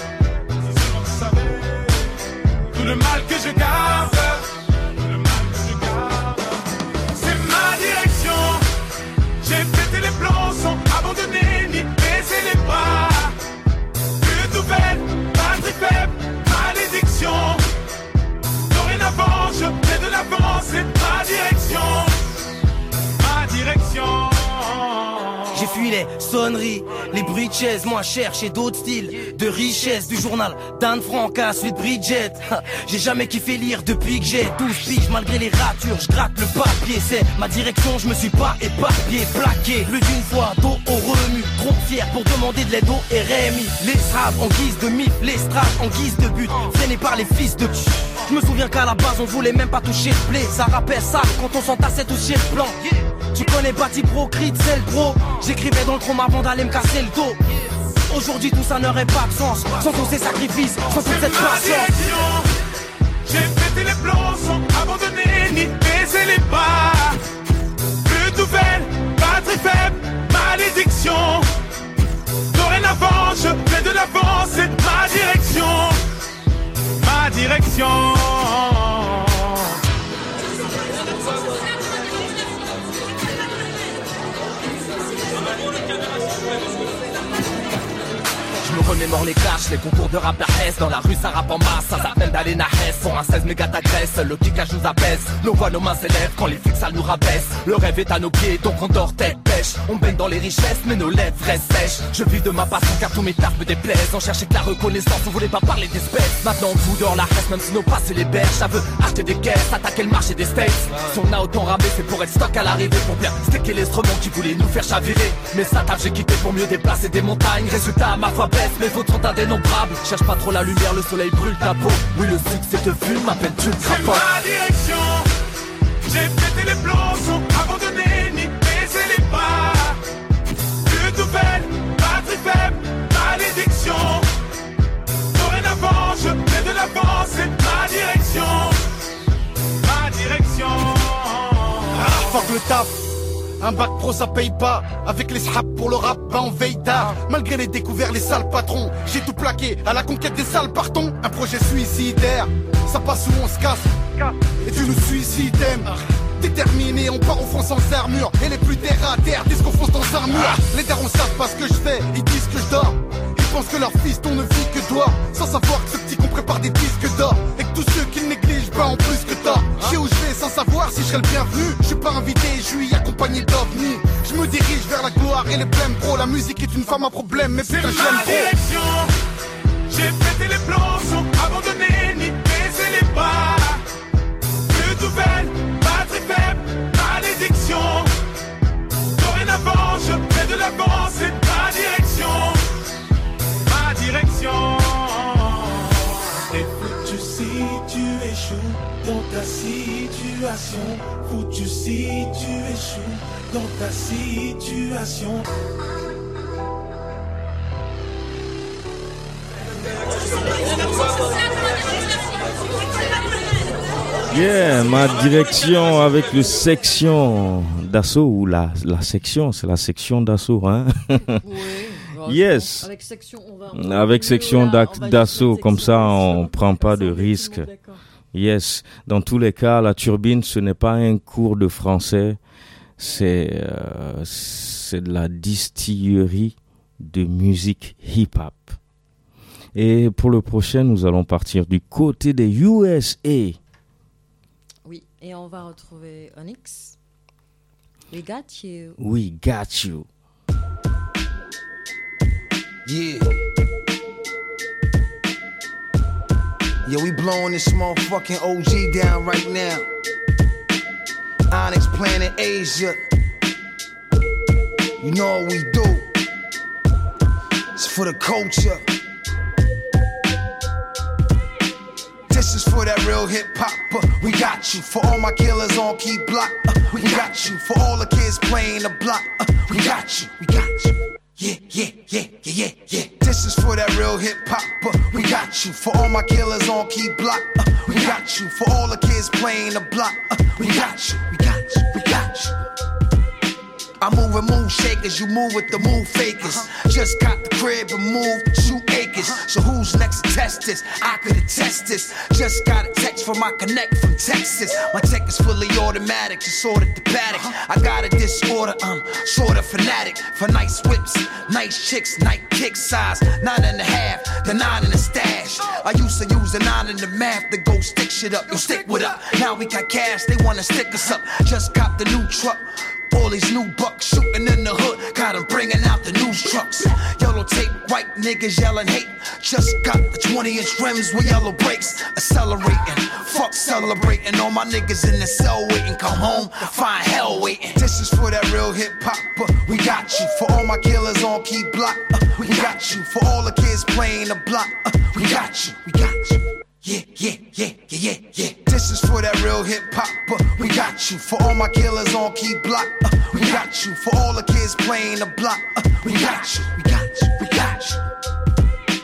Le mal que je garde, le mal que je garde, c'est ma direction. J'ai pété les plans sans abandonner ni baisser les bras. Plus de nouvelles, batterie faible, malédiction. Dorénavant, je fais de l'avant, c'est ma direction, ma direction. J'ai fui les sonneries, les bruits de chaises, moi chercher d'autres styles de richesse du journal d'Anne Frank à celui de Bridget. J'ai jamais kiffé lire depuis que j'ai douze piges, malgré les ratures, je gratte le papier. C'est ma direction, je me suis pas éparpillé, plaqué plus d'une fois, dos au remue. Trop fier pour demander de l'aide au R M I. Les straps en guise de mif, les straps en guise de but, freinés par les fils de pute. Je me souviens qu'à la base on voulait même pas toucher le blé. Ça rappelle ça quand on s'entassait tous chez le blanc. Tu connais Bati Pro, Creed, c'est le pro. J'écrivais dans le chrome avant d'aller me casser le dos. Aujourd'hui tout ça n'aurait pas de sens sans tous ces sacrifices, sans toute cette patience. J'ai pété les plans sans abandonner ni baisser les pas. Plus de nouvelles, batterie faible, malédiction. Dorénavant je fais de l'avant, c'est ma direction, ma direction. Je me remémore les clashs, les concours de rap d'Arès. Dans la rue ça rappe en masse, ça s'appelle d'aller na Hesse. Pour un seize méga t'agresse, le kickage nous abaisse. Nos voix, nos mains s'élèvent quand les flics ça nous rabaisse. Le rêve est à nos pieds, donc on dort tête pêche. On baigne dans les richesses, mais nos lèvres restent sèches. Je vis de ma passion car tous mes tards me déplaisent. On cherchait que la reconnaissance, on voulait pas parler d'espèces. Maintenant on fout dehors la reste, même si nos passes les berges. Ça veut acheter des caisses, attaquer le marché des States. Si on a autant ramé, c'est pour être stock à l'arrivée. Pour bien sticker l'instrument qui voulait nous faire chavirer. Mais ça tape, j'ai quitté pour mieux déplacer des montagnes. Résultat, ma foi baisse, mes vôtres sont indénombrables. Cherche pas trop la lumière, le soleil brûle ta peau. Oui, le succès te fume, m'appelle-tu le crapaud. C'est ma direction. J'ai pété les plans sans abandonner ni baisser les pas. Plus de nouvelles, batterie faible, malédiction. Dorénavant, je fais de l'avant, c'est ma direction, ma direction. Ah, fuck le taf. Un bac pro ça paye pas. Avec les sraps pour le rap, bah on veille tard. Malgré les découverts, les sales patrons, j'ai tout plaqué à la conquête des sales partons. Un projet suicidaire, ça passe ou on se casse. Et tu nous suicides, déterminé, on part au front sans armure. Et les plus terre à terre disent qu'on fonce dans un mur. Les darons savent pas ce que je fais, ils disent que je dors. Ils pensent que leur fils on ne vit que toi. Sans savoir que ce petit qu'on prépare des disques d'or. Et que tous ceux qui le négligent, bah en plus que tort. Je sais où je vais sans savoir si je serai le bienvenu. Je suis pas invité, je suis accompagné d'ovnis. Je me dirige vers la gloire et les blèmes pro. La musique est une femme à problème, mais putain je l'aime trop. Direction. J'ai pété les plans sans abandonner ni baisser les pas. Plus de nouvelles, batterie faible, malédiction. Dorénavant, je fais de l'avant, c'est ma direction, ma direction. T'es foutu si tu échoues dans ta situation. Foutu si tu échoues dans ta situation. Yeah, ma direction avec le section d'assaut ou la, la section, c'est la section d'assaut, hein? Oui, yes. Avec section, on va, on va avec section d'assaut, comme ça on prend pas de risque. Yes. Dans tous les cas, la turbine, ce n'est pas un cours de français, c'est euh, c'est de la distillerie de musique hip-hop. Et pour le prochain, nous allons partir du côté des U S A. Oui, et on va retrouver Onyx. We got you. We got you. Yeah. Yeah, we blowing this motherfucking O G down right now. Onyx Planet Asia. You know what we do. It's for the culture. This is for that real hip hop. Uh, we got you. For all my killers on key block. Uh, we got you. For all the kids playing the block. Uh, we got you. We got you. Yeah, yeah, yeah, yeah, yeah, yeah. This is for that real hip hop. Uh, we got you. For all my killers on key block. Uh, we got you. For all the kids playing the block. Uh, we got you. We got you. We got you. I move with move shakers, you move with the move fakers. Uh-huh. Just got the crib and moved two acres. Uh-huh. So who's next to test this? I could attest this. Just got a text from my connect from Texas. My tech is fully automatic, just sorted the paddock. Uh-huh. I got a disorder, I'm sorta fanatic. For nice whips, nice chicks, night kick size. Nine and a half, the nine in the stash. I used to use the nine in the math to go stick shit up. Yo, stick with up. Now we got cash, they wanna stick us up. Just cop the new truck. All these new bucks shooting in the hood, got them bringing out the news trucks. Yellow tape, white niggas yelling hate. Just got the twenty inch rims with yellow brakes. Accelerating, fuck celebrating. All my niggas in the cell waiting. Come home, find hell waiting. This is for that real hip hop. Uh, we got you. For all my killers on key block. Uh, we got you. For all the kids playing the block. Uh, we got you. We got you. Yeah, yeah, yeah, yeah, yeah, yeah. This is for that real hip hop. Uh, we got you. For all my killers on key block. Uh, we got you. For all the kids playing the block. Uh, we got you. We got you. We got you.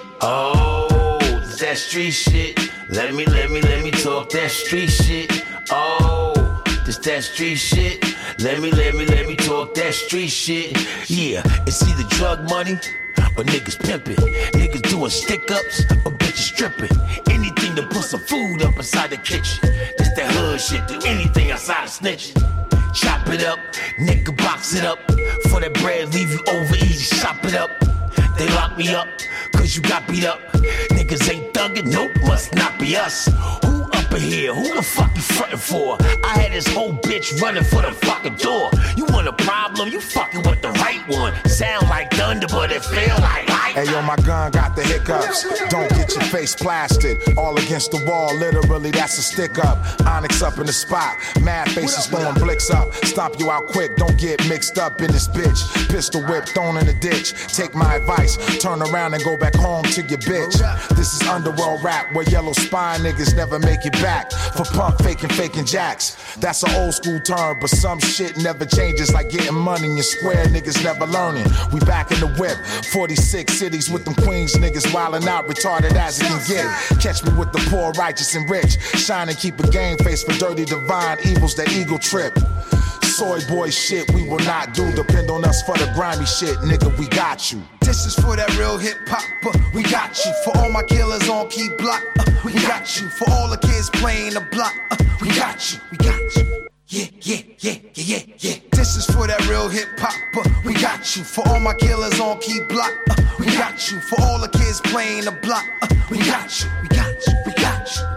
Oh, that street shit. Let me, let me, let me talk that street shit. Oh, this that street shit. Let me, let me, let me talk that street shit. Yeah, it's either drug money or niggas pimping. Niggas doing stick-ups or bitches stripping. Anything to put some food up inside the kitchen. This that hood shit, do anything outside of snitching. Chop it up, nigga box it up. For that bread, leave you over easy, chop it up. They lock me up, cause you got beat up. Niggas ain't thuggin', nope, must not be us. Who up in here, who the fuck you frontin' for? I had this whole bitch running for the fucking door. You want a problem, you fucking with the right one. Sound like thunder, but it feel like lightning. Hey yo, my gun got the hiccups. Don't get your face plastered. All against the wall, literally that's a stick up. Onyx up in the spot, mad faces throwing blicks up. Stomp you out quick, don't get mixed up in this bitch. Pistol whip thrown in the ditch. Take my advice, turn around and go back home to your bitch. This is underworld rap where yellow spine niggas never make it back. For punk faking, faking jacks. That's an old school term, but some shit never changes. Like getting money and square niggas never learning. We back in the whip, forty-six cities with them Queens niggas wildin' out, retarded as it can get. Catch me with the poor, righteous, and rich. Shine and keep a game face for dirty divine evils that eagle trip. Soy boy shit we will not do. Depend on us for the grimy shit, nigga, we got you. This is for that real hip hop. Uh, we got you. For all my killers on key block. Uh, we got you. For all the kids playing the block. Uh, we got you. We got you. Yeah, yeah, yeah, yeah, yeah, yeah. This is for that real hip hop. Uh, we got you. For all my killers on key block. Uh, we got you. For all the kids playing the block. Uh, we got you. We got you. We got you.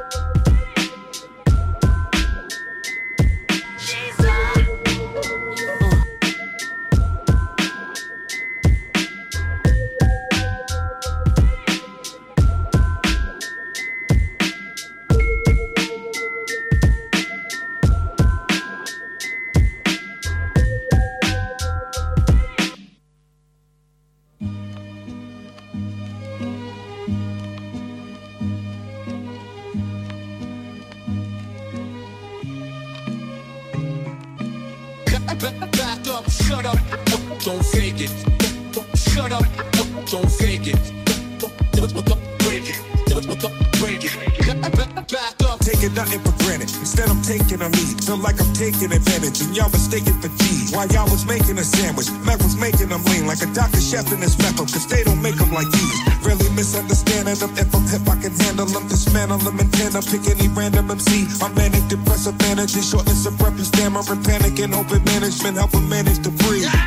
Back up, shut up, don't fake it. Shut up, don't fake it. Break it, break it. Back up. Taking nothing for granted. Instead, I'm taking a me. Feel like I'm taking advantage, and y'all mistaken for G's. While y'all was making a sandwich, Mac was making them lean like a doctor chef in his method, cause they don't make them like these. Really misunderstanding them. If I'm hip, I can handle them, dismantle them, and then I pick any random M C. I'm manic, depressive, energy, shortness of breath, and stammering, panic, and open management, helping manage to breathe.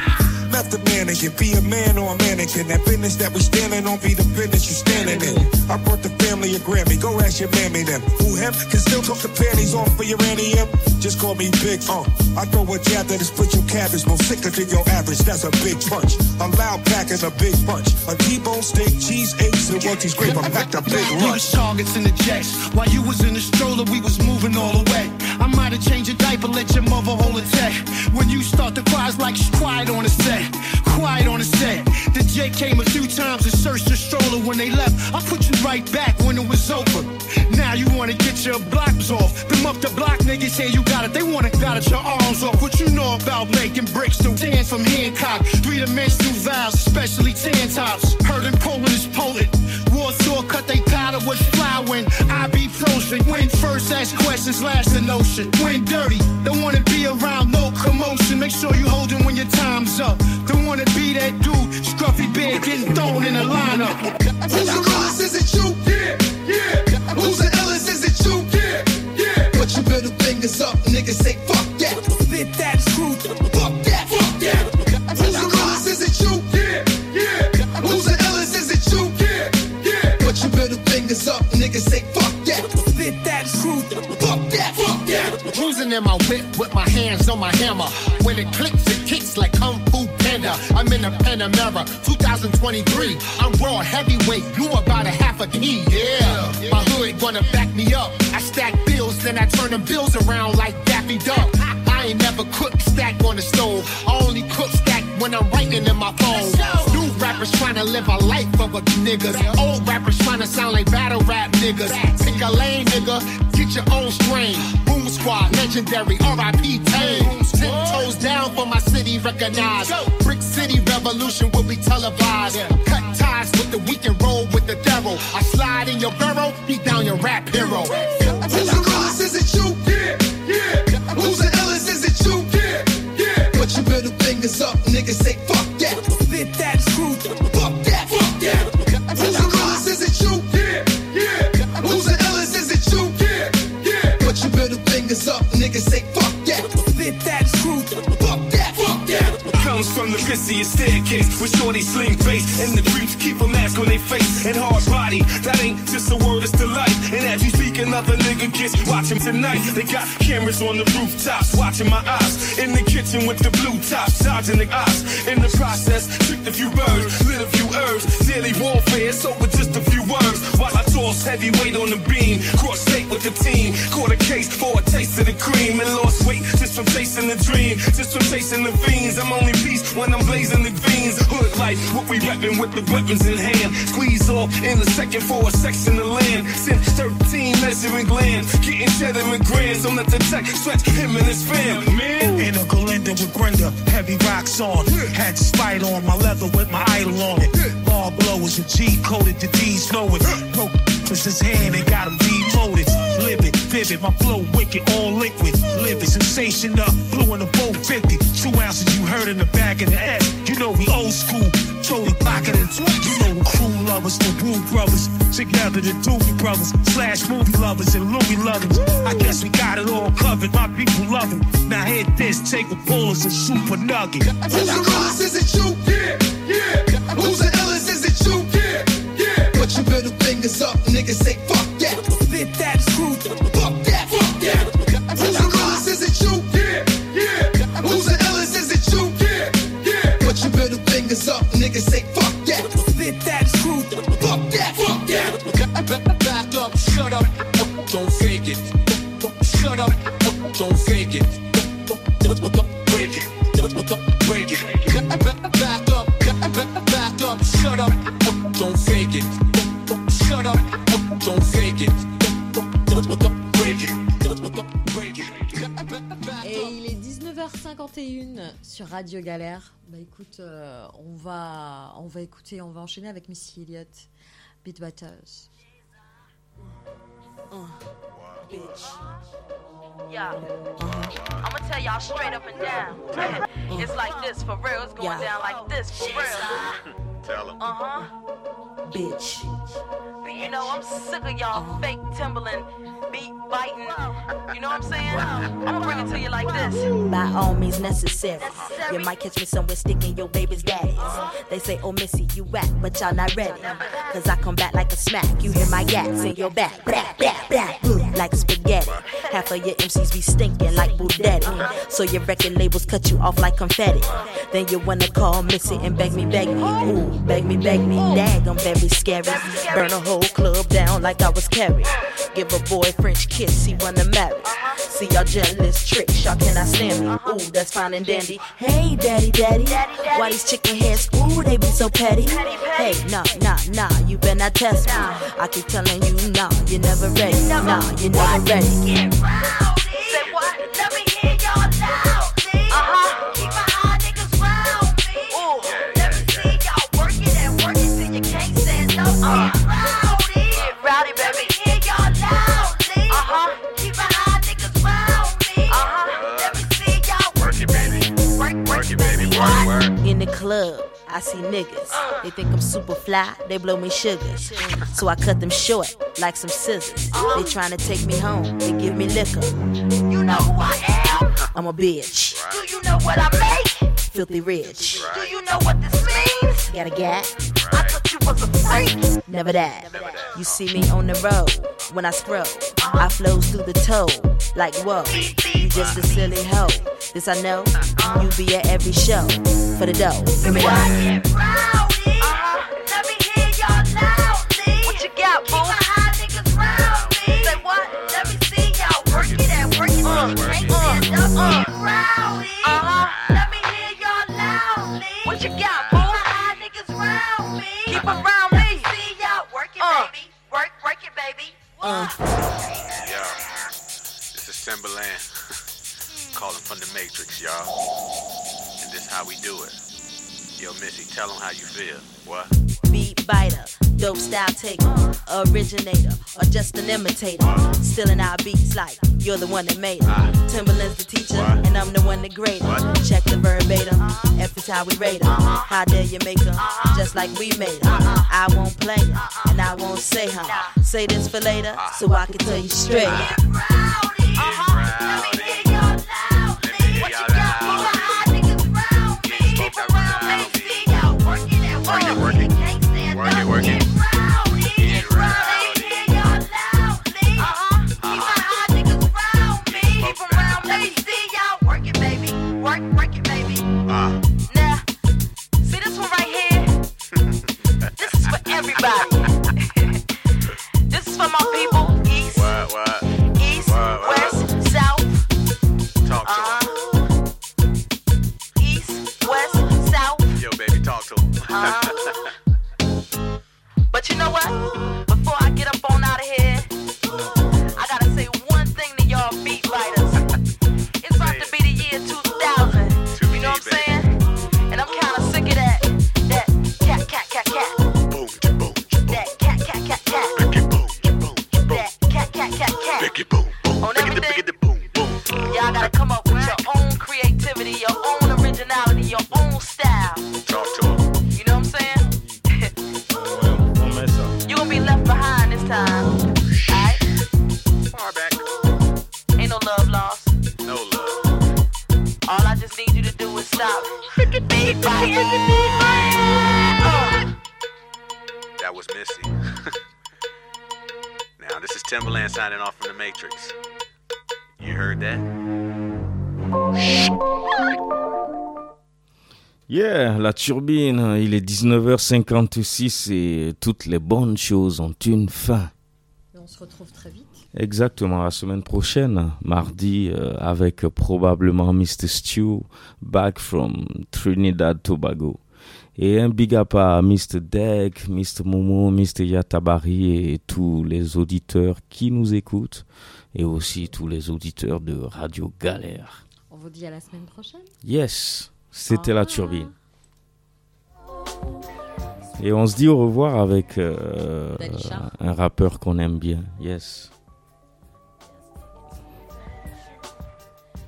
Method man again, be a man or a mannequin. That business that we standing on be the business you standing in. I brought the family a Grammy, go ask your mammy them. Who him? Can still talk the panties off for your Annie M? Just call me Big Uh. I throw a jab that is split your cabbage, more sicker than your average. That's a big punch. A loud pack and a big punch. A T-bone steak, cheese, eggs, and one scrape. I packed a big lunch. We was targets in the jets. While you was in the stroller, we was moving all the way. I might have changed your diaper, let your mother hold a tech. When you start to cry, it's like shh, quiet on the set. Quiet on the set. The J came a few times and searched the stroller. When they left, I put you right back when it was over. Now you wanna get your blocks off. Them up the block niggas say you got it. They wanna got it your arms off. What you know about making bricks? So dance from Hancock. Three-dimensional valves, especially tan tops. Heard in Poland is potent. Warsaw cut they powder with flour when I be frozen. When first ask questions, last the notion. When dirty, don't wanna be around no commotion. Make sure you hold it when your time's up. Don't wanna be that dude, scruffy beard getting thrown in the lineup. Who's the realest? Is it you? Yeah, yeah. Who's the illest? Is it you? Yeah, yeah. Put your middle fingers up, niggas say fuck that. Spit that truth. Fuck that, fuck that. Who's the realest? Is it you? Yeah, yeah. Who's the illest? Is it you? Yeah, yeah. Put your middle fingers up, niggas say fuck that. Spit that truth. Fuck that, fuck that. Cruising in my whip with my hands on my hammer. When it clicks, it kicks like Kung Fu Panda. I'm in a Panamera, two thousand twenty-three. I'm raw heavyweight, you about a half a key, yeah. My hood gonna back me up. I stack bills, then I turn them bills around like Daffy Duck. I ain't never cooked stack on the stove. I only cook stack when I'm writing in my phone. New rappers trying to live a life of a niggas. Old rappers trying to sound like battle rap niggas. Pick a lane, nigga, get your own strain. Boom Squad, legendary, R I P Tame. Ten toes down for my city recognized. Brick City revolution will be televised. Cut ties with the weak and roll with the devil. I slide in your barrel, beat down your rap hero. Who's the realest? Is it you? Yeah, yeah. Who's the illest? Is it you? Yeah, yeah. Put your middle fingers up, niggas say fuck that. Spit that truth. Fuck that, fuck that. Who's the realest? Is it you? Yeah, yeah. Who's the illest? Is it you? Yeah, yeah. Put your middle fingers up, niggas say fuck that. Spit that truth. Fuck that, fuck that. Comes from the pissiest staircase with shorty sling face and the creeps keep a mask on their face and hard body. That ain't just a word, it's the life. And as you speak, another nigga gets watching tonight. They got cameras on the rooftops watching my eyes. In the kitchen with the blue tops, dodging the ops. In the process, tricked a few birds, lit a few herbs. Daily warfare, so with just a few words. While I toss heavyweight on the beam, cross state with the team. Caught a case for a taste of the cream and lost weight just from chasing the dream, just from chasing the fiends. I'm only peace when I'm blazing the veins. Hood life, what we reppin' with the weapons in hand. Squeeze off in the second for a section of land. Since thirteen measuring glands, getting cheddar and grand. So let the tech stretch him and his fam, man. In a Galinda with Brenda, heavy rocks on. Had spite on my leather with my idol on it. Ball blowers and G-coded, the D's know it. Broke his hand and got him demoted. Livid, vivid, my flow wicked, all liquid. Livid, sensation up, blue in the boat fifty. Two ounces you heard in the back of the head. You know we old school, totally pocket and you know the crew lovers, the Woo brothers. Together the Doobie brothers, slash movie lovers and Louis lovers. I guess we got it all covered, my people love it. Now hit this, take a bullets and super nugget. Who's the realest? Is it you? Yeah, yeah. Who's the illest? Is it you? Yeah, yeah. Put your middle fingers up, niggas say fuck that. Spit that truth. Fuck that, fuck that. Who's the realest? Is it you? Yeah, yeah. Who's the illest? Is it you? Yeah, yeah. Put your middle fingers up, niggas say fuck that. Spit that truth. Fuck that, fuck that. Back up, shut up, don't fake it. Shut up, don't fake it. Break it, break it. Back up, back up, shut up, don't fake it. Shut up, don't fake it. Break it, break it. Et il est dix-neuf heures cinquante et une sur Radio Galère. Bah écoute, euh, on va, on va écouter, on va enchaîner avec Missy Elliott, Beat Batters. Uh, bitch. Yeah. Uh-huh. I'm gonna tell y'all straight up and down. Uh-huh. It's like this for real. It's going yeah. down like this for real. Tell him. Uh huh. Bitch. But you know, I'm sick of y'all uh-huh. fake Timberland beat biting. You know what I'm saying? I'm gonna bring it to you like this. By all means necessary. You might catch me somewhere sticking your baby's daddies. They say, oh Missy, you whack, but y'all not ready. Cause I come back like a smack. You hear my gas in your back. Blah, blah, blah, mm, like spaghetti. Half of your M Cs be stinking like Budetti. So your record labels cut you off like confetti. Then you wanna call Missy and beg me, beg me. Ooh, beg me, beg me. Dag, I'm very scary. Burn a whole club down like I was Carrie. Give a boy French kiss, he wanna marry. See y'all jealous tricks, y'all cannot stand me. Ooh, that's fine and dandy. Hey, daddy, daddy. Why these chicken heads, ooh, they be so petty. Hey, nah, nah, nah, you better not test me. I keep telling you, nah, you're never ready. Nah, you're never ready. Get rowdy. Say what? Let me hear y'all loudly. Uh-huh. Keep my high niggas round me. Ooh. Let me see y'all working and working till you can't stand up. Uh. Get rowdy. Get rowdy, baby. Let me hear y'all loudly. Uh-huh. Keep my high niggas round me. Uh-huh. Let me see y'all work it, baby. Work, work it, baby. Work, work. In the club, I see niggas. They think I'm super fly, they blow me sugars. So I cut them short like some scissors. They trying to take me home, they give me liquor. You know who I am? I'm a bitch. Do you know what I make? Filthy rich. Do you know what this means? Got a gap? I thought you was a freak. Never that. You see me on the road when I scroll. I flows through the toe like whoa. You just a silly hoe. This I know. You be at every show for the dough. Give me that. Get rowdy. Uh-huh. Let me hear y'all loudly. What you got, boo? Keep my high niggas round me. Say what? Let me see y'all work it and work it. Uh, Ain't uh, stand up. Uh, get rowdy. Uh-huh. Let me hear y'all loudly. What you got, boo? Keep my high niggas round me. Keep around me. Let me see y'all work it, uh. baby. Work, work it, baby. Uh. Yo, this is Timberland. Calling from the Matrix, y'all. And this how we do it. Yo, Missy, tell them how you feel. What? Beat biter, dope style taker, originator, or just an imitator. Stealing our beats like you're the one that made it. Timberland's the teacher, and I'm the one that graded. Check the verbatim, F is how we rate them. How dare you make them, just like we made them. I won't play it, and I won't say huh. Say this for later, so I can tell you straight. Get rowdy. Uh-huh. Let me hear y'all loudly. What you got? Keep my high niggas round me. Keep around me. See y'all working and working. Work it, Can't stand work it, up. work it. Get rowdy. Get rowdy. Hear y'all loudly. Uh-huh. Keep my high niggas round me. Keep around me. See y'all working, baby. Work, work it, baby. Uh. Now, see this one right here? This is for everybody. This is for my people. East. What, what? East, what, what? West, South. Talk to uh, East, West, South. Yo, baby, talk to him. Uh, but you know what? Before I get up on out of here, I gotta say one thing to y'all beat writers. It's about to be the year two thousand. You know what I'm saying? And I'm kinda sick of that. That cat, cat, cat, cat. Boom, boom, that cat, cat, cat, cat. That cat, cat, cat, cat. On everything, y'all gotta come up with your own creativity, your own originality, your own style. Talk to him. You know what I'm saying? You gonna be left behind this time. Alright? Far back. Ain't no love lost. No love. All I just need you to do is stop. Big bite. Uh. That was Missy. Now, this is Timberland signing off from the Matrix. You heard that? Yeah, la turbine, il est dix-neuf heures cinquante-six et toutes les bonnes choses ont une fin. Et on se retrouve très vite. Exactement, la semaine prochaine, mardi, euh, avec probablement mister Stu, back from Trinidad Tobago. Et un big up à mister Deck, mister Momo, mister Yatabari et tous les auditeurs qui nous écoutent. Et aussi tous les auditeurs de Radio Galère. On vous dit à la semaine prochaine. Yes, c'était la turbine. Et on se dit au revoir avec euh, un rappeur qu'on aime bien. Yes.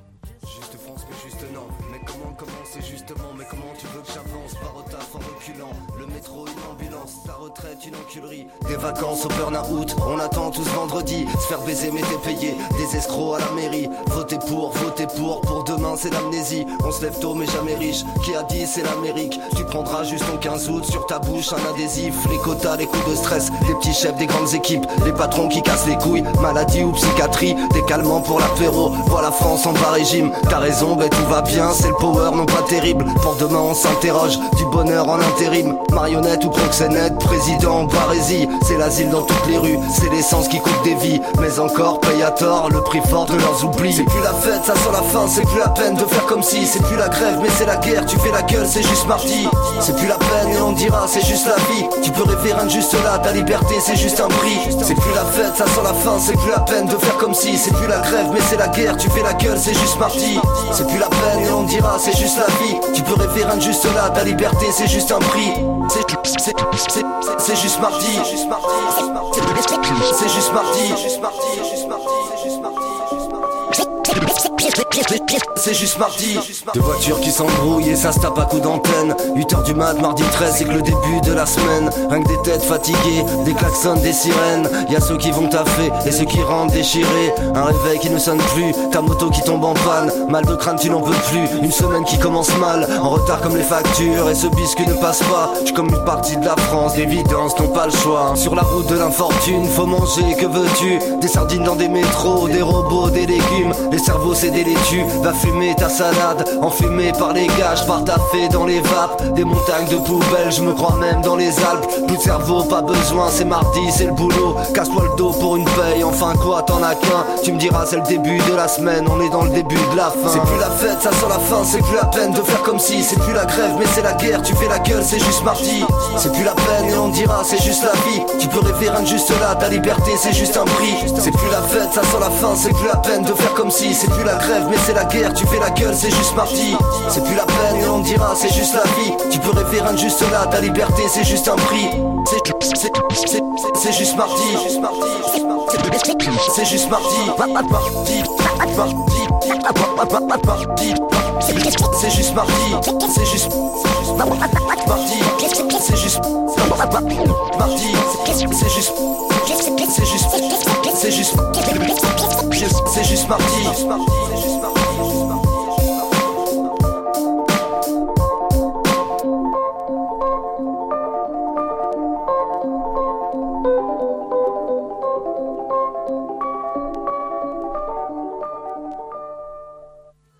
Juste France, mais juste non. Mais comment commencer justement? Mais comment tu veux que j'avance? Par au taf en reculant. Le métro, une ambulance, ta retraite, une enculerie. Des vacances au burn-out, on attend tous vendredi. Se faire baiser mais t'es payé, des escrocs à la mairie. Votez pour, votez pour, pour demain c'est l'amnésie. On se lève tôt mais jamais riche, qui a dit c'est l'Amérique. Tu prendras juste ton quinze août, sur ta bouche un adhésif. Les quotas, les coups de stress, des petits chefs, des grandes équipes. Les patrons qui cassent les couilles, maladie ou psychiatrie. Des calmants pour l'apéro, voilà France en bas régime. T'as raison, ben tout va bien, c'est le power non pas terrible. Pour demain on s'interroge, du bonheur en intérim. Marionnette ou proxénète, président Barésie. C'est l'asile dans toutes les rues, c'est l'essence qui coûte des vies. Mais encore paye à tort le prix fort de leurs oublis. C'est plus la fête, ça sent la fin, c'est plus la peine de faire comme si. C'est plus la grève mais c'est la guerre, tu fais la gueule, c'est juste mardi. C'est plus la peine et on dira c'est juste la vie. Tu peux rêver rien de juste là, ta liberté c'est juste un prix. C'est plus la fête, ça sent la fin, c'est plus la peine de faire comme si. C'est plus la grève mais c'est la guerre, tu fais la gueule, c'est juste mardi. C'est plus la peine et on dira c'est juste la vie. Tu peux rêver rien de juste là, ta liberté c'est juste un prix. C'est c'est c'est c'est juste mardi. C'est juste mardi. C'est juste mardi. C'est juste mardi. Deux voitures qui s'embrouillent et ça se tape à coups d'antenne. huit heures du mat, mardi treize, c'est que le début de la semaine. Rien que des têtes fatiguées, des klaxons, des sirènes. Y'a ceux qui vont taffer et ceux qui rentrent déchirés. Un réveil qui ne sonne plus, ta moto qui tombe en panne. Mal de crâne, tu n'en peux plus. Une semaine qui commence mal, en retard comme les factures. Et ce biscuit ne passe pas. J'suis comme une partie de la France, l'évidence n'ont pas le choix. Sur la route de l'infortune, faut manger, que veux-tu? Des sardines dans des métros, des robots, des légumes. Les cerveaux c'est des laitues, va fumer ta salade. Enfumée par les gars, j'pars taffer dans les vapes. Des montagnes de poubelles, je me crois même dans les Alpes. Plus de cerveau, pas besoin, c'est mardi, c'est le boulot. Casse-toi le dos pour une paye, enfin quoi, t'en as qu'un. Tu me diras c'est le début de la semaine, on est dans le début de la fin. C'est plus la fête, ça sent la fin, c'est plus la peine de faire comme si. C'est plus la grève mais c'est la guerre, tu fais la gueule, c'est juste mardi. C'est plus la peine et on dira c'est juste la vie. Tu peux rêver rien de juste là, ta liberté c'est juste un prix. C'est plus la fête, ça sent la fin, c'est plus la peine de faire comme si. C'est plus la grève mais c'est la guerre, tu fais la gueule, c'est juste mardi. C'est plus la peine et on dira c'est juste la vie. Tu peux rêver rien de juste là, ta liberté c'est juste un prix. C'est c'est c'est c'est juste mardi. C'est juste mardi. C'est juste mardi. C'est juste mardi. C'est juste mardi. C'est juste c'est juste c'est juste c'est juste mardi.